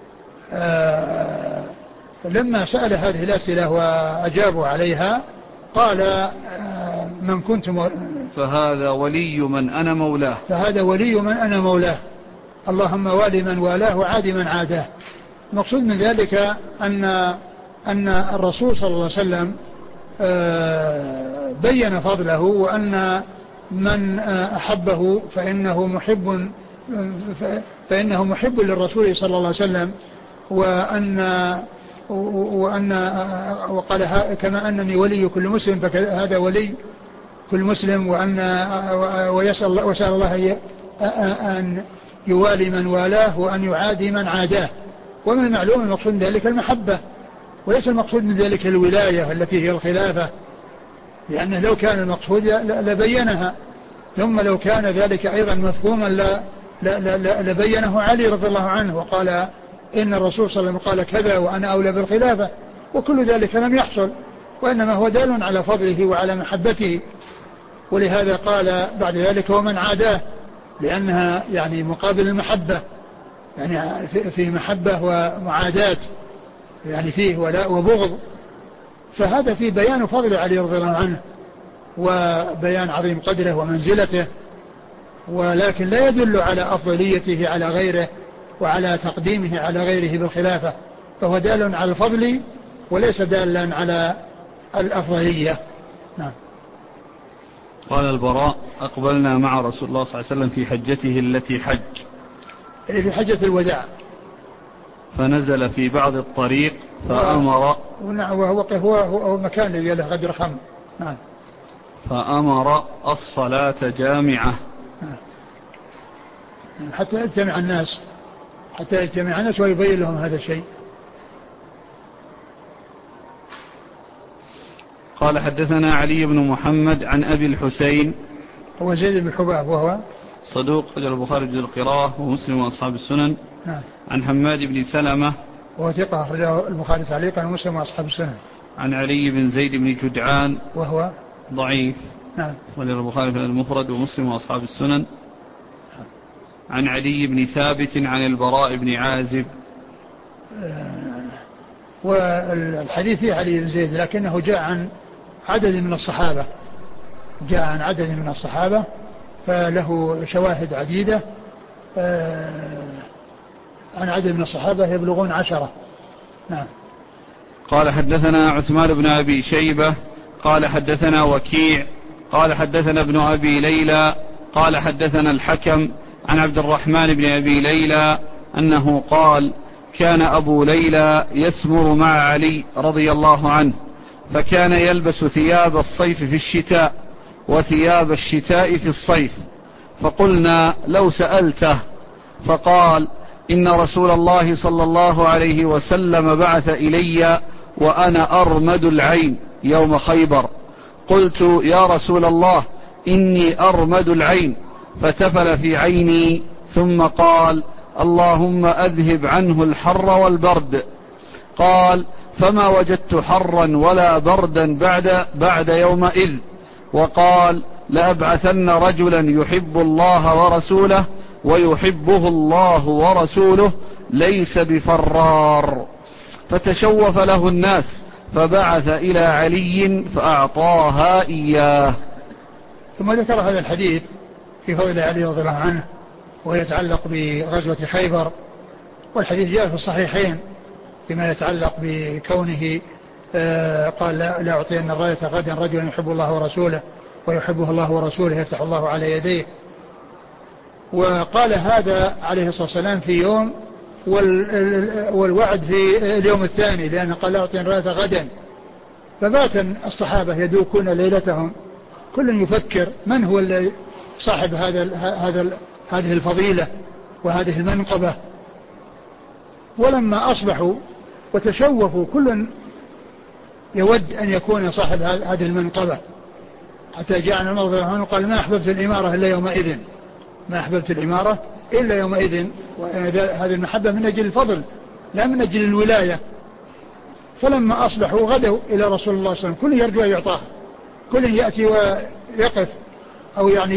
آه لما سأل هذه الأسئلة وأجابوا عليها قال آه من كنت مو... فهذا ولي من أنا مولاه فهذا ولي من أنا مولاه، اللهم والي من والاه وعاد من عاداه. المقصود من ذلك أن أن الرسول صلى الله عليه وسلم آه بين فضله، وأن من أحبه فإنه محب فإنه محب للرسول صلى الله عليه وسلم، وأن وأن وقال كما أنني ولي كل مسلم فهذا ولي كل مسلم، وأن ويسأل الله وسأل الله أن يوالي من والاه وأن يعادي من عاداه. ومن المعلوم المقصود من ذلك المحبة، وليس المقصود من ذلك الولاية التي هي الخلافة، لأنه لو كان المقصود لبينها، ثم لو كان ذلك أيضا مفهوما لبينه علي رضي الله عنه وقال إن الرسول صلى الله عليه وسلم قال كذا وأنا أولى بالخلافة، وكل ذلك لم يحصل، وإنما هو دال على فضله وعلى محبته. ولهذا قال بعد ذلك ومن عاداه، لأنها يعني مقابل المحبة، يعني في محبة ومعاداة، يعني فيه ولاء وبغض، فهذا في بيان فضل علي رضي الله عنه وبيان عظيم قدره ومنزلته، ولكن لا يدل على أفضليته على غيره وعلى تقديمه على غيره بالخلافة، فهو دال على الفضل وليس دالا على الأفضلية. نعم. قال البراء أقبلنا مع رسول الله صلى الله عليه وسلم في حجته التي حج، في حجة الوداع، فنزل في بعض الطريق فأمر وهو, هو, هو مكان الذي له غدر خم. نعم. فأمر الصلاة جامعة. نعم. حتى يجتمع الناس حتى يجتمع الناس ويبين لهم هذا الشيء. قال حدثنا علي بن محمد عن أبي الحسين هو زيد بن حباب وهو صدوق رجل البخاري بن القراءة ومسلم وأصحاب السنن. نعم. عن حماد بن سلمة وهو ثقة رجل البخاري تعليقا ومسلم وأصحاب السنن. عن علي بن زيد بن جدعان وهو ضعيف. نعم. رجل البخاري في المفرد ومسلم وأصحاب السنن. عن علي بن ثابت عن البراء بن عازب. آه والحديث فيه علي بن زيد، لكنه جاء عن عدد من الصحابة جاء عن عدد من الصحابة فله شواهد عديدة آه عن عدد من الصحابة يبلغون عشرة. نعم. قال حدثنا عثمان بن أبي شيبة قال حدثنا وكيع قال حدثنا ابن أبي ليلى قال حدثنا الحكم عن عبد الرحمن بن أبي ليلى أنه قال كان أبو ليلى يسمر مع علي رضي الله عنه، فكان يلبس ثياب الصيف في الشتاء وثياب الشتاء في الصيف، فقلنا لو سألته، فقال إن رسول الله صلى الله عليه وسلم بعث إلي وأنا أرمد العين يوم خيبر، قلت يا رسول الله إني أرمد العين، فتفل في عيني ثم قال اللهم أذهب عنه الحر والبرد. قال فما وجدت حرا ولا بردا بعد, بعد يومئذ. وقال لأبعثن رجلا يحب الله ورسوله ويحبه الله ورسوله ليس بفرار، فتشوف له الناس فبعث إلى علي فأعطاها إياه. ثم ذكر هذا الحديث في فضل علي رضي الله عنه ويتعلق بغزوة خيبر، والحديث جاء في الصحيحين فيما يتعلق بكونه قال لا أعطين الراية غدا رجلا يحب الله ورسوله ويحبه الله ورسوله يفتح الله على يديه. وقال هذا عليه الصلاة والسلام في يوم والوعد في اليوم الثاني، لأنه قال لا أعطين الراية غدا. فبات الصحابة يدوكون ليلتهم كل يفكر من هو اللي صاحب هذا هذا هذه الفضيلة وهذه المنقبة. ولما أصبحوا وتشوفوا كل يود أن يكون صاحب هذه المنقبة، حتى جاءنا الموضوع عنه قال ما أحببت الإمارة إلا يومئذ، ما أحببت الإمارة إلا يومئذ. وهذه المحبة من أجل الفضل لا من أجل الولاية. فلما أصبحوا غدوا إلى رسول الله صلى الله عليه وسلم كل يرجو أن يعطاه، كل يأتي ويقف أو يعني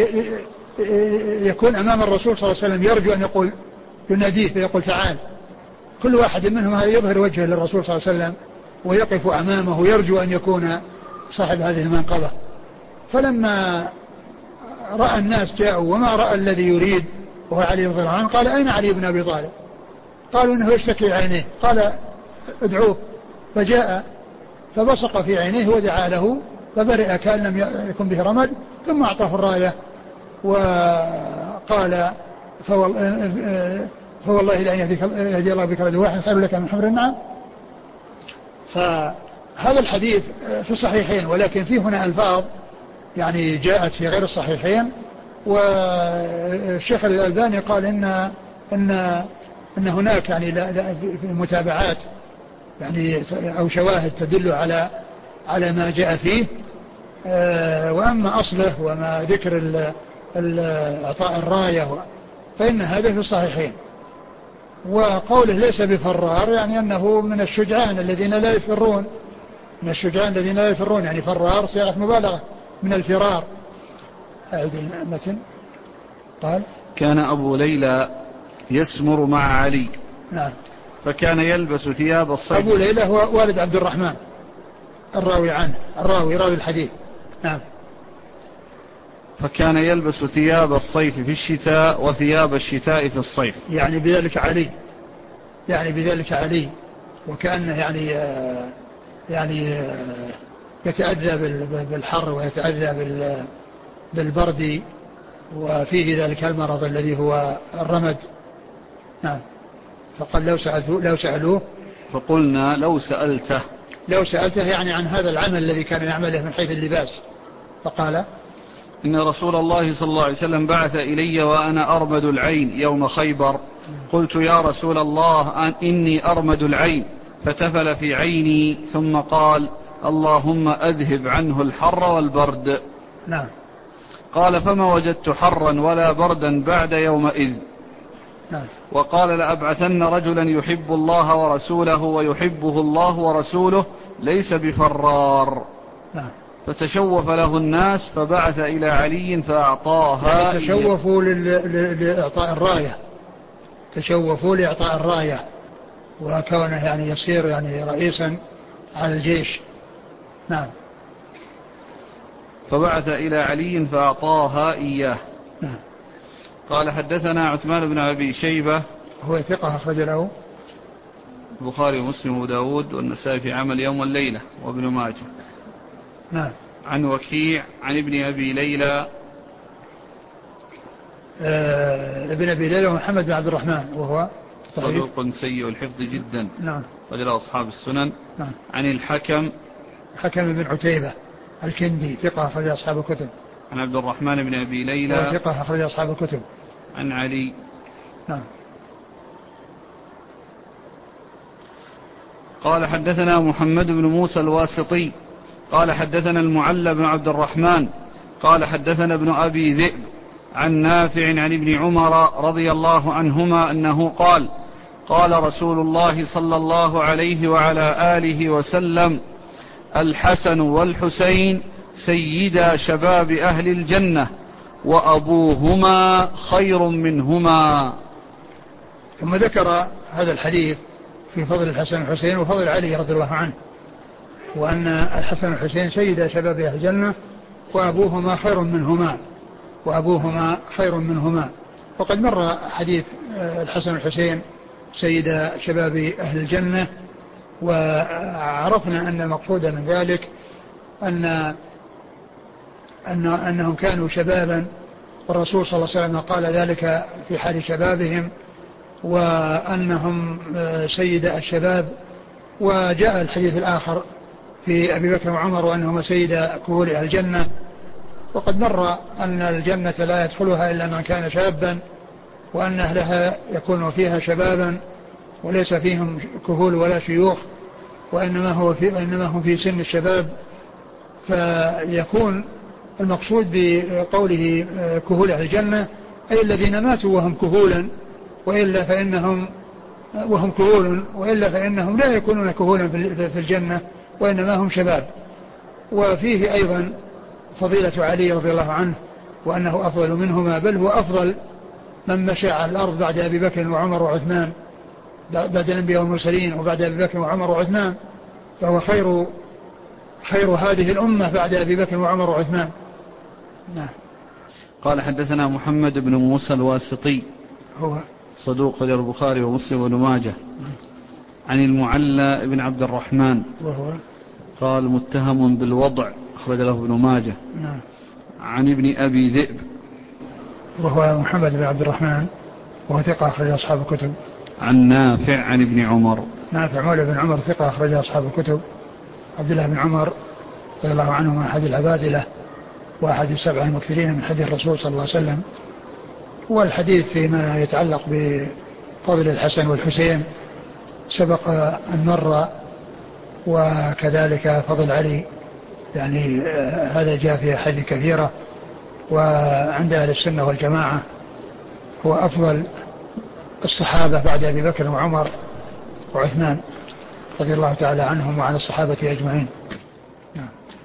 يكون أمام الرسول صلى الله عليه وسلم يرجو أن يقول يناديه فيقول تعال. كل واحد منهم هذا يظهر وجهه للرسول صلى الله عليه وسلم ويقف أمامه يرجو أن يكون صاحب هذه المنقبة. فلما رأى الناس جاءوا وما رأى الذي يريد وهو علي رضي الله عنه قال أين علي بن أبي طالب؟ قالوا إنه يشتكي عينيه. قال ادعوه. فجاء فبصق في عينيه ودعا له فبرئ كأن لم يكن به رمد، ثم أعطاه الراية وقال فوالله لأن يهدي الله بك رجل واحد خير لك من حمر النعم. فهذا الحديث في الصحيحين، ولكن فيه هنا ألفاظ يعني جاءت في غير الصحيحين. والشيخ الألباني قال إن إن إن هناك يعني في متابعات يعني أو شواهد تدل على على ما جاء فيه. وأما أصله وما ذكر إعطاء الراية فإن هذا في الصحيحين. وقوله ليس بفرار يعني أنه من الشجعان الذين لا يفرون، من الشجعان الذين لا يفرون يعني فرار صيغة مبالغة من الفرار. أعد المتن. قال كان أبو ليلى يسمر مع علي. نعم. فكان يلبس ثياب الصيف. أبو ليلى هو والد عبد الرحمن الراوي عنه، الراوي راوي الحديث. نعم. فكان يلبس ثياب الصيف في الشتاء وثياب الشتاء في الصيف. يعني بذلك علي يعني بذلك علي وكأنه يعني يعني يتأذى بالحر ويتأذى بالبرد وفيه ذلك المرض الذي هو الرمد. نعم. فقال لو سألوه, لو سألوه فقلنا لو سألته لو سألته يعني عن هذا العمل الذي كان يعمله من حيث اللباس. فقال إن رسول الله صلى الله عليه وسلم بعث إلي وأنا أرمد العين يوم خيبر. قلت يا رسول الله أن إني أرمد العين، فتفل في عيني ثم قال اللهم أذهب عنه الحر والبرد. نعم. قال فما وجدت حرا ولا بردا بعد يومئذ. نعم. وقال لأبعثن رجلا يحب الله ورسوله ويحبه الله ورسوله ليس بفرار. نعم. فتشوف له الناس فبعث إلى علي فأعطاها. يعني تشوفوا لإعطاء الراية، تشوفوا لإعطاء الراية وكونه يعني يصير يعني رئيسا على الجيش. نعم. فبعث إلى علي فأعطاها إياه. نعم. قال حدثنا عثمان بن أبي شيبة هو ثقة أخرج له البخاري ومسلم وداود والنسائي في عمل يوم والليلة وابن ماجه. نعم. عن وكيع عن ابن أبي ليلى آه ابن أبي ليلى محمد بن عبد الرحمن وهو صدوق سيء الحفظ جدا. نعم. رجل أصحاب السنن. نعم. عن الحكم حكم بن عتيبة الكندي ثقة أخرج أصحاب الكتب. عن عبد الرحمن بن أبي ليلى ثقة أخرج أصحاب الكتب. عن علي. نعم. قال حدثنا محمد بن موسى الواسطي قال حدثنا المعلى بن عبد الرحمن قال حدثنا ابن أبي ذئب عن نافع عن ابن عمر رضي الله عنهما أنه قال قال رسول الله صلى الله عليه وعلى آله وسلم الحسن والحسين سيدا شباب أهل الجنة وأبوهما خير منهما. ثم ذكر هذا الحديث في فضل الحسن والحسين وفضل علي رضي الله عنه، وأن الحسن والحسين سيد شباب أهل الجنة وأبوهما خير منهما وأبوهما خير منهما. وقد مر حديث الحسن والحسين سيد شباب أهل الجنة، وعرفنا أن المقصود من ذلك أن أن أنهم كانوا شبابا، والرسول صلى الله عليه وسلم قال ذلك في حال شبابهم، وأنهم سيد الشباب. وجاء الحديث الآخر في أبي بكر وعمر وأنهما سيد كهول أهل الجنة. وقد مر أن الجنة لا يدخلها إلا من كان شابا، وأن أهلها يكون فيها شبابا وليس فيهم كهول ولا شيوخ، وإنما هو في إنما هم في سن الشباب. فيكون المقصود بقوله كهول أهل الجنة أي الذين ماتوا وهم كهولا، وإلا فإنهم وهم كهول وإلا فإنهم لا يكونون كهولا في الجنة، وإنما هم شباب. وفيه أيضا فضيلة علي رضي الله عنه، وأنه أفضل منهما، بل هو أفضل من مشى على الأرض بعد أبي بكر وعمر وعثمان، بعد الأنبياء والمرسلين وبعد أبي بكر وعمر وعثمان، فهو خير خير هذه الأمة بعد أبي بكر وعمر وعثمان. نعم. قال حدثنا محمد بن موسى الواسطي هو صدوق خرج البخاري ومسلم وابن ماجه. عن المعلى بن عبد الرحمن وهو قال متهم بالوضع أخرج له ابن ماجه. نعم. عن ابن أبي ذئب وهو محمد بن عبد الرحمن وهو ثقة أخرج أصحاب الكتب. عن نافع عن ابن عمر. نافع مولى بن عمر ثقة أخرج أصحاب الكتب. عبد الله بن عمر رضي الله عنه من أحد العبادلة وأحد السبعة المكثرين من حديث الرسول صلى الله عليه وسلم. والحديث فيما يتعلق بفضل الحسن والحسين سبق أن مر، وكذلك فضل علي يعني هذا جاء في أحاديث كثيرة. وعند أهل السنة والجماعة هو أفضل الصحابة بعد أبي بكر وعمر وعثمان رضي الله تعالى عنهم وعن الصحابة أجمعين. نعم.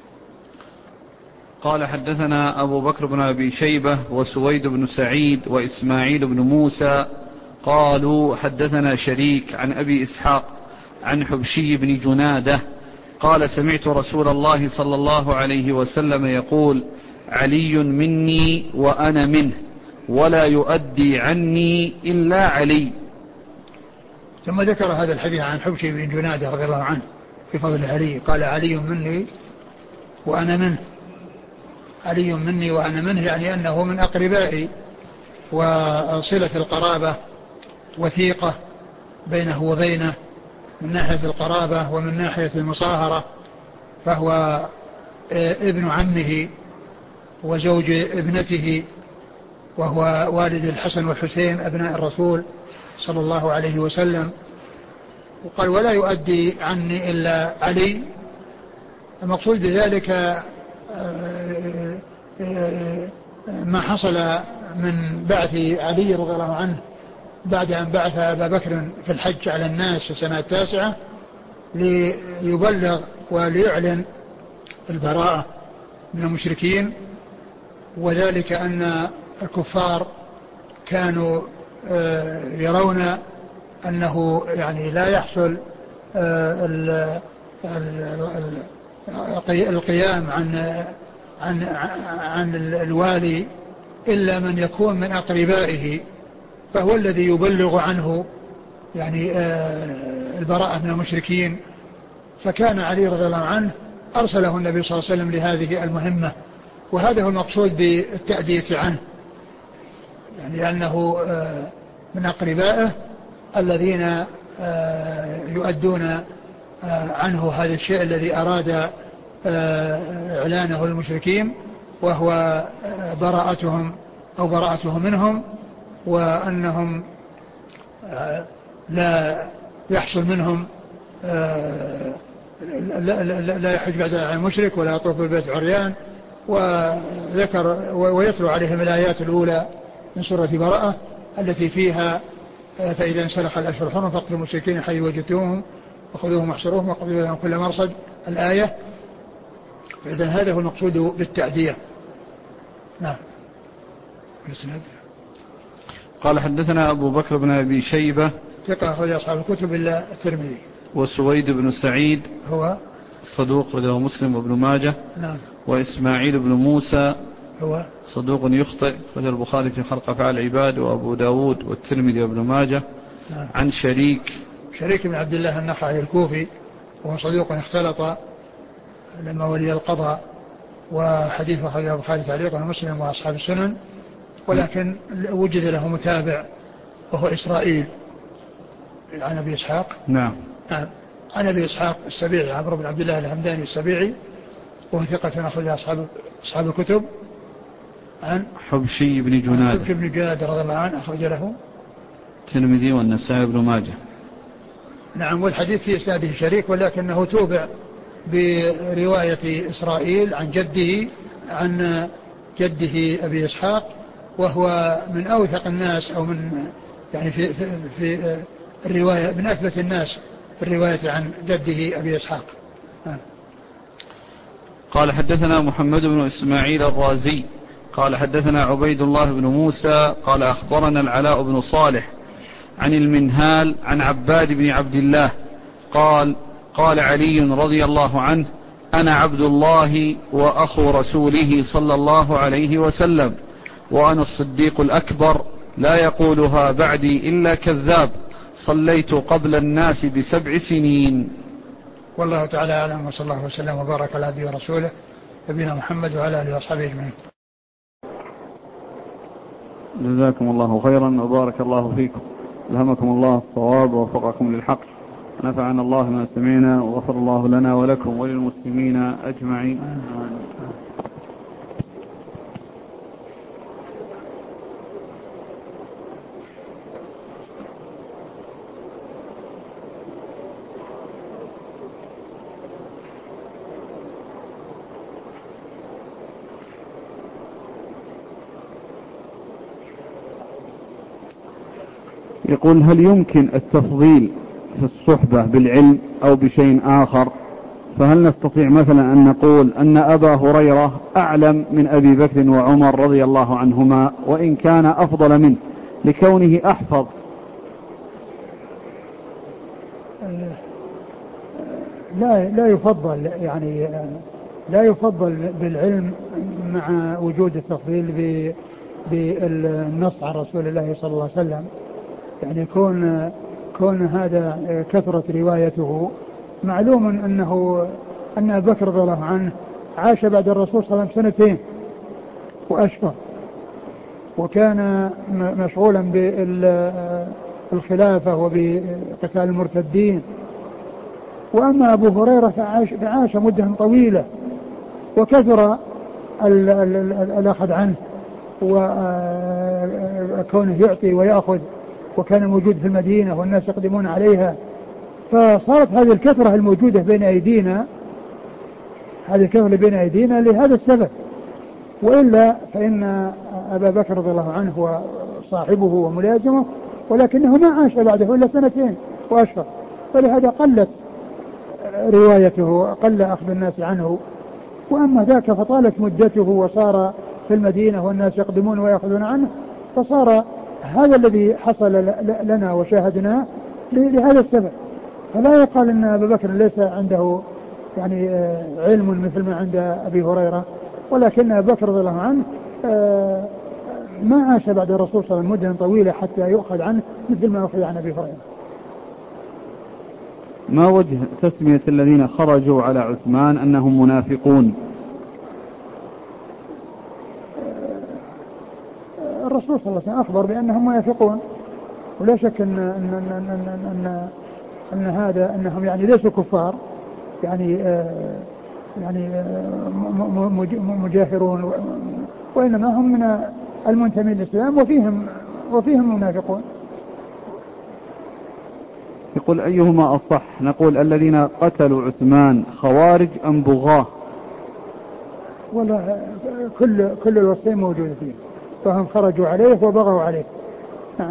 قال حدثنا أبو بكر بن أبي شيبة وسويد بن سعيد وإسماعيل بن موسى قالوا حدثنا شريك عن أبي إسحاق عن حبشي بن جنادة قال سمعت رسول الله صلى الله عليه وسلم يقول علي مني وأنا منه ولا يؤدي عني إلا علي. ثم ذكر هذا الحديث عن حبشي بن جنادة رضي الله عنه في فضل علي، قال علي مني وأنا منه. علي مني وأنا منه يعني أنه من أقربائي، وصلة القرابة وثيقة بينه وبينه من ناحية القرابة ومن ناحية المصاهرة، فهو ابن عمه وزوج ابنته، وهو والد الحسن والحسين أبناء الرسول صلى الله عليه وسلم. وقال ولا يؤدي عني إلا علي. المقصود بذلك ما حصل من بعث علي رضي الله عنه بعد أن بعث أبا بكر في الحج على الناس في السنة التاسعة ليبلغ وليعلن البراءة من المشركين، وذلك أن الكفار كانوا يرون أنه يعني لا يحصل القيام عن عن عن الوالي إلا من يكون من أقربائه، فهو الذي يبلغ عنه يعني البراءة من المشركين. فكان علي رضي الله عنه أرسله النبي صلى الله عليه وسلم لهذه المهمة، وهذا هو المقصود بالتأدية عنه، يعني أنه من أقربائه الذين يؤدون عنه هذا الشيء الذي أراد إعلانه للمشركين، وهو براءتهم أو براءته منهم، وأنهم لا يحصل منهم لا, لا, لا يحج بعد عن المشرك ولا يطوف بالبيت عريان. وذكر ويتلو عليهم الآيات الأولى من سورة براءة التي فيها فإذا انسلخ الأشهر الحرم فاقتلوا المشركين حيث وجدتموهم وخذوهم واحصروهم وقتلوا لهم كل مرصد الآية. فإذا هذا هو المقصود بالتأدية. نعم. قال حدثنا أبو بكر بن أبي شيبة ثقة أخرج أصحاب الكتب إلا الترمذي. وسويد بن سعيد هو صدوق أخرجه مسلم وابن ماجه. نعم. وإسماعيل بن موسى هو صدوق يخطئ أخرجه البخاري في خلق أفعال العباد وأبو داود والترمذي وابن ماجه. نعم. عن شريك شريك بن عبد الله النخعي الكوفي وهو صدوق اختلط لما ولي القضاء، وحديث أخرجه البخاري تعليقا ومسلم وأصحاب السنن، ولكن وجد له متابع وهو إسرائيل عن أبي إسحاق. نعم. عن أبي إسحاق السبيعي عمرو بن عبد الله الهمداني السبيعي وهو ثقة أخرج أصحاب أصحاب الكتب. عن حبشي بن جناد حبشي بن جناد رضي الله عنه أخرج له الترمذي والنسائي بن ماجه. نعم. والحديث في إسناده شريك ولكنه توبع برواية إسرائيل عن جده عن جده أبي إسحاق، وهو من أوثق الناس أو من يعني في, في, في الرواية من أثبت الناس في الرواية عن جده أبي إسحاق. قال حدثنا محمد بن إسماعيل الرازي قال حدثنا عبيد الله بن موسى قال أخبرنا العلاء بن صالح عن المنهال عن عباد بن عبد الله قال قال علي رضي الله عنه أنا عبد الله وأخو رسوله صلى الله عليه وسلم، وأنا الصديق الأكبر لا يقولها بعدي إلا كذاب، صليت قبل الناس بسبع سنين. والله تعالى أعلم، وصلى الله وسلم وبارك على عبده ورسوله نبينا محمد وعلى آله وأصحابه أجمعين. جزاكم الله خيرا وبارك الله فيكم، ألهمكم الله الصواب ووفقكم للحق، نفعنا الله ما سمعنا وغفر الله لنا ولكم وللمسلمين أجمعين. يقول هل يمكن التفضيل في الصحبة بالعلم أو بشيء آخر؟ فهل نستطيع مثلا أن نقول أن أبا هريرة أعلم من أبي بكر وعمر رضي الله عنهما وإن كان أفضل منه لكونه أحفظ؟ لا لا يفضل يعني لا يفضل بالعلم مع وجود التفضيل بالنص عن رسول الله صلى الله عليه وسلم. يعني كون كون هذا كثرة روايته، معلوم أنه أن أبا بكر رضي الله عنه عاش بعد الرسول صلى الله عليه وسلم سنتين وأشهر، وكان مشغولا بالخلافة وبقتال المرتدين. وأما أبو هريرة فعاش, فعاش مدة طويلة وكثر الأخذ عنه وكونه يعطي ويأخذ، وكان موجود في المدينة والناس يقدمون عليها، فصارت هذه الكثرة الموجودة بين أيدينا هذه الكثرة بين أيدينا لهذا السبب. وإلا فإن أبا بكر رضي الله عنه هو صاحبه وملازمه، ولكنه ما عاش بعده إلا سنتين وأشهر، فلهذا قلت روايته، قل أخذ الناس عنه. وأما ذاك فطالت مدته وصار في المدينة والناس يقدمون ويأخذون عنه، فصار هذا الذي حصل لنا وشاهدناه لهذا السبب. فلا يقال أن أبا بكر ليس عنده يعني علم مثل ما عند أبي هريرة، ولكن أبا بكر رضي الله عنه ما عاش بعد الرسول صلى الله عليه وسلم مدة طويلة حتى يؤخذ عنه مثل ما أخذ عن أبي هريرة. ما وجه تسمية الذين خرجوا على عثمان أنهم منافقون؟ الرسول صلى الله عليه وسلم أخبر بأنهم منافقون، ولا شك أن, أن, أن, أن, أن, أن, أن هذا أنهم يعني ليسوا كفار، يعني آه يعني آه مجاهرون، وإنما هم من المنتمين للإسلام وفيهم وفيهم منافقون. يقول أيهما أصح، نقول الذين قتلوا عثمان خوارج أم بغاة؟ ولا كل كل الوصفين موجودة فيه، فهم خرجوا عليه وبغوا عليه. نعم.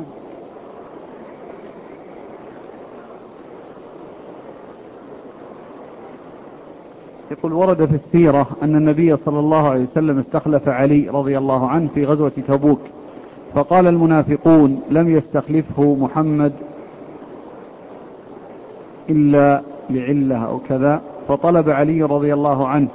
يقول ورد في السيرة أن النبي صلى الله عليه وسلم استخلف علي رضي الله عنه في غزوة تبوك، فقال المنافقون لم يستخلفه محمد إلا لعلة أو كذا، فطلب علي رضي الله عنه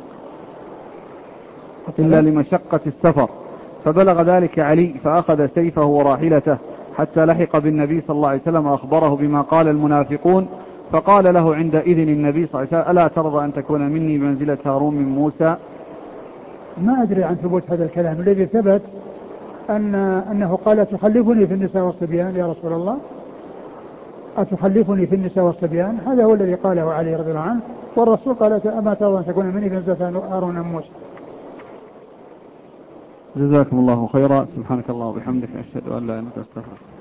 إلا لمشقة السفر، فبلغ ذلك علي فأخذ سيفه وراحلته حتى لحق بالنبي صلى الله عليه وسلم وأخبره بما قال المنافقون، فقال له عندئذ النبي صلى الله عليه وسلم: ألا ترضى أن تكون مني بمنزلة هارون من موسى؟ ما أدري عن ثبوت هذا الكلام. الذي ثبت أن أنه قال: تخلفني في النساء والصبيان يا رسول الله، أتخلفني في النساء والصبيان؟ هذا هو الذي قاله علي رضي الله عنه، والرسول قال: أما ترضى أن تكون مني بمنزلة هارون من موسى. جزاكم الله خيرا. سبحانك الله وبحمدك، أشهد أن لا إله إلا أنت، أستغفرك.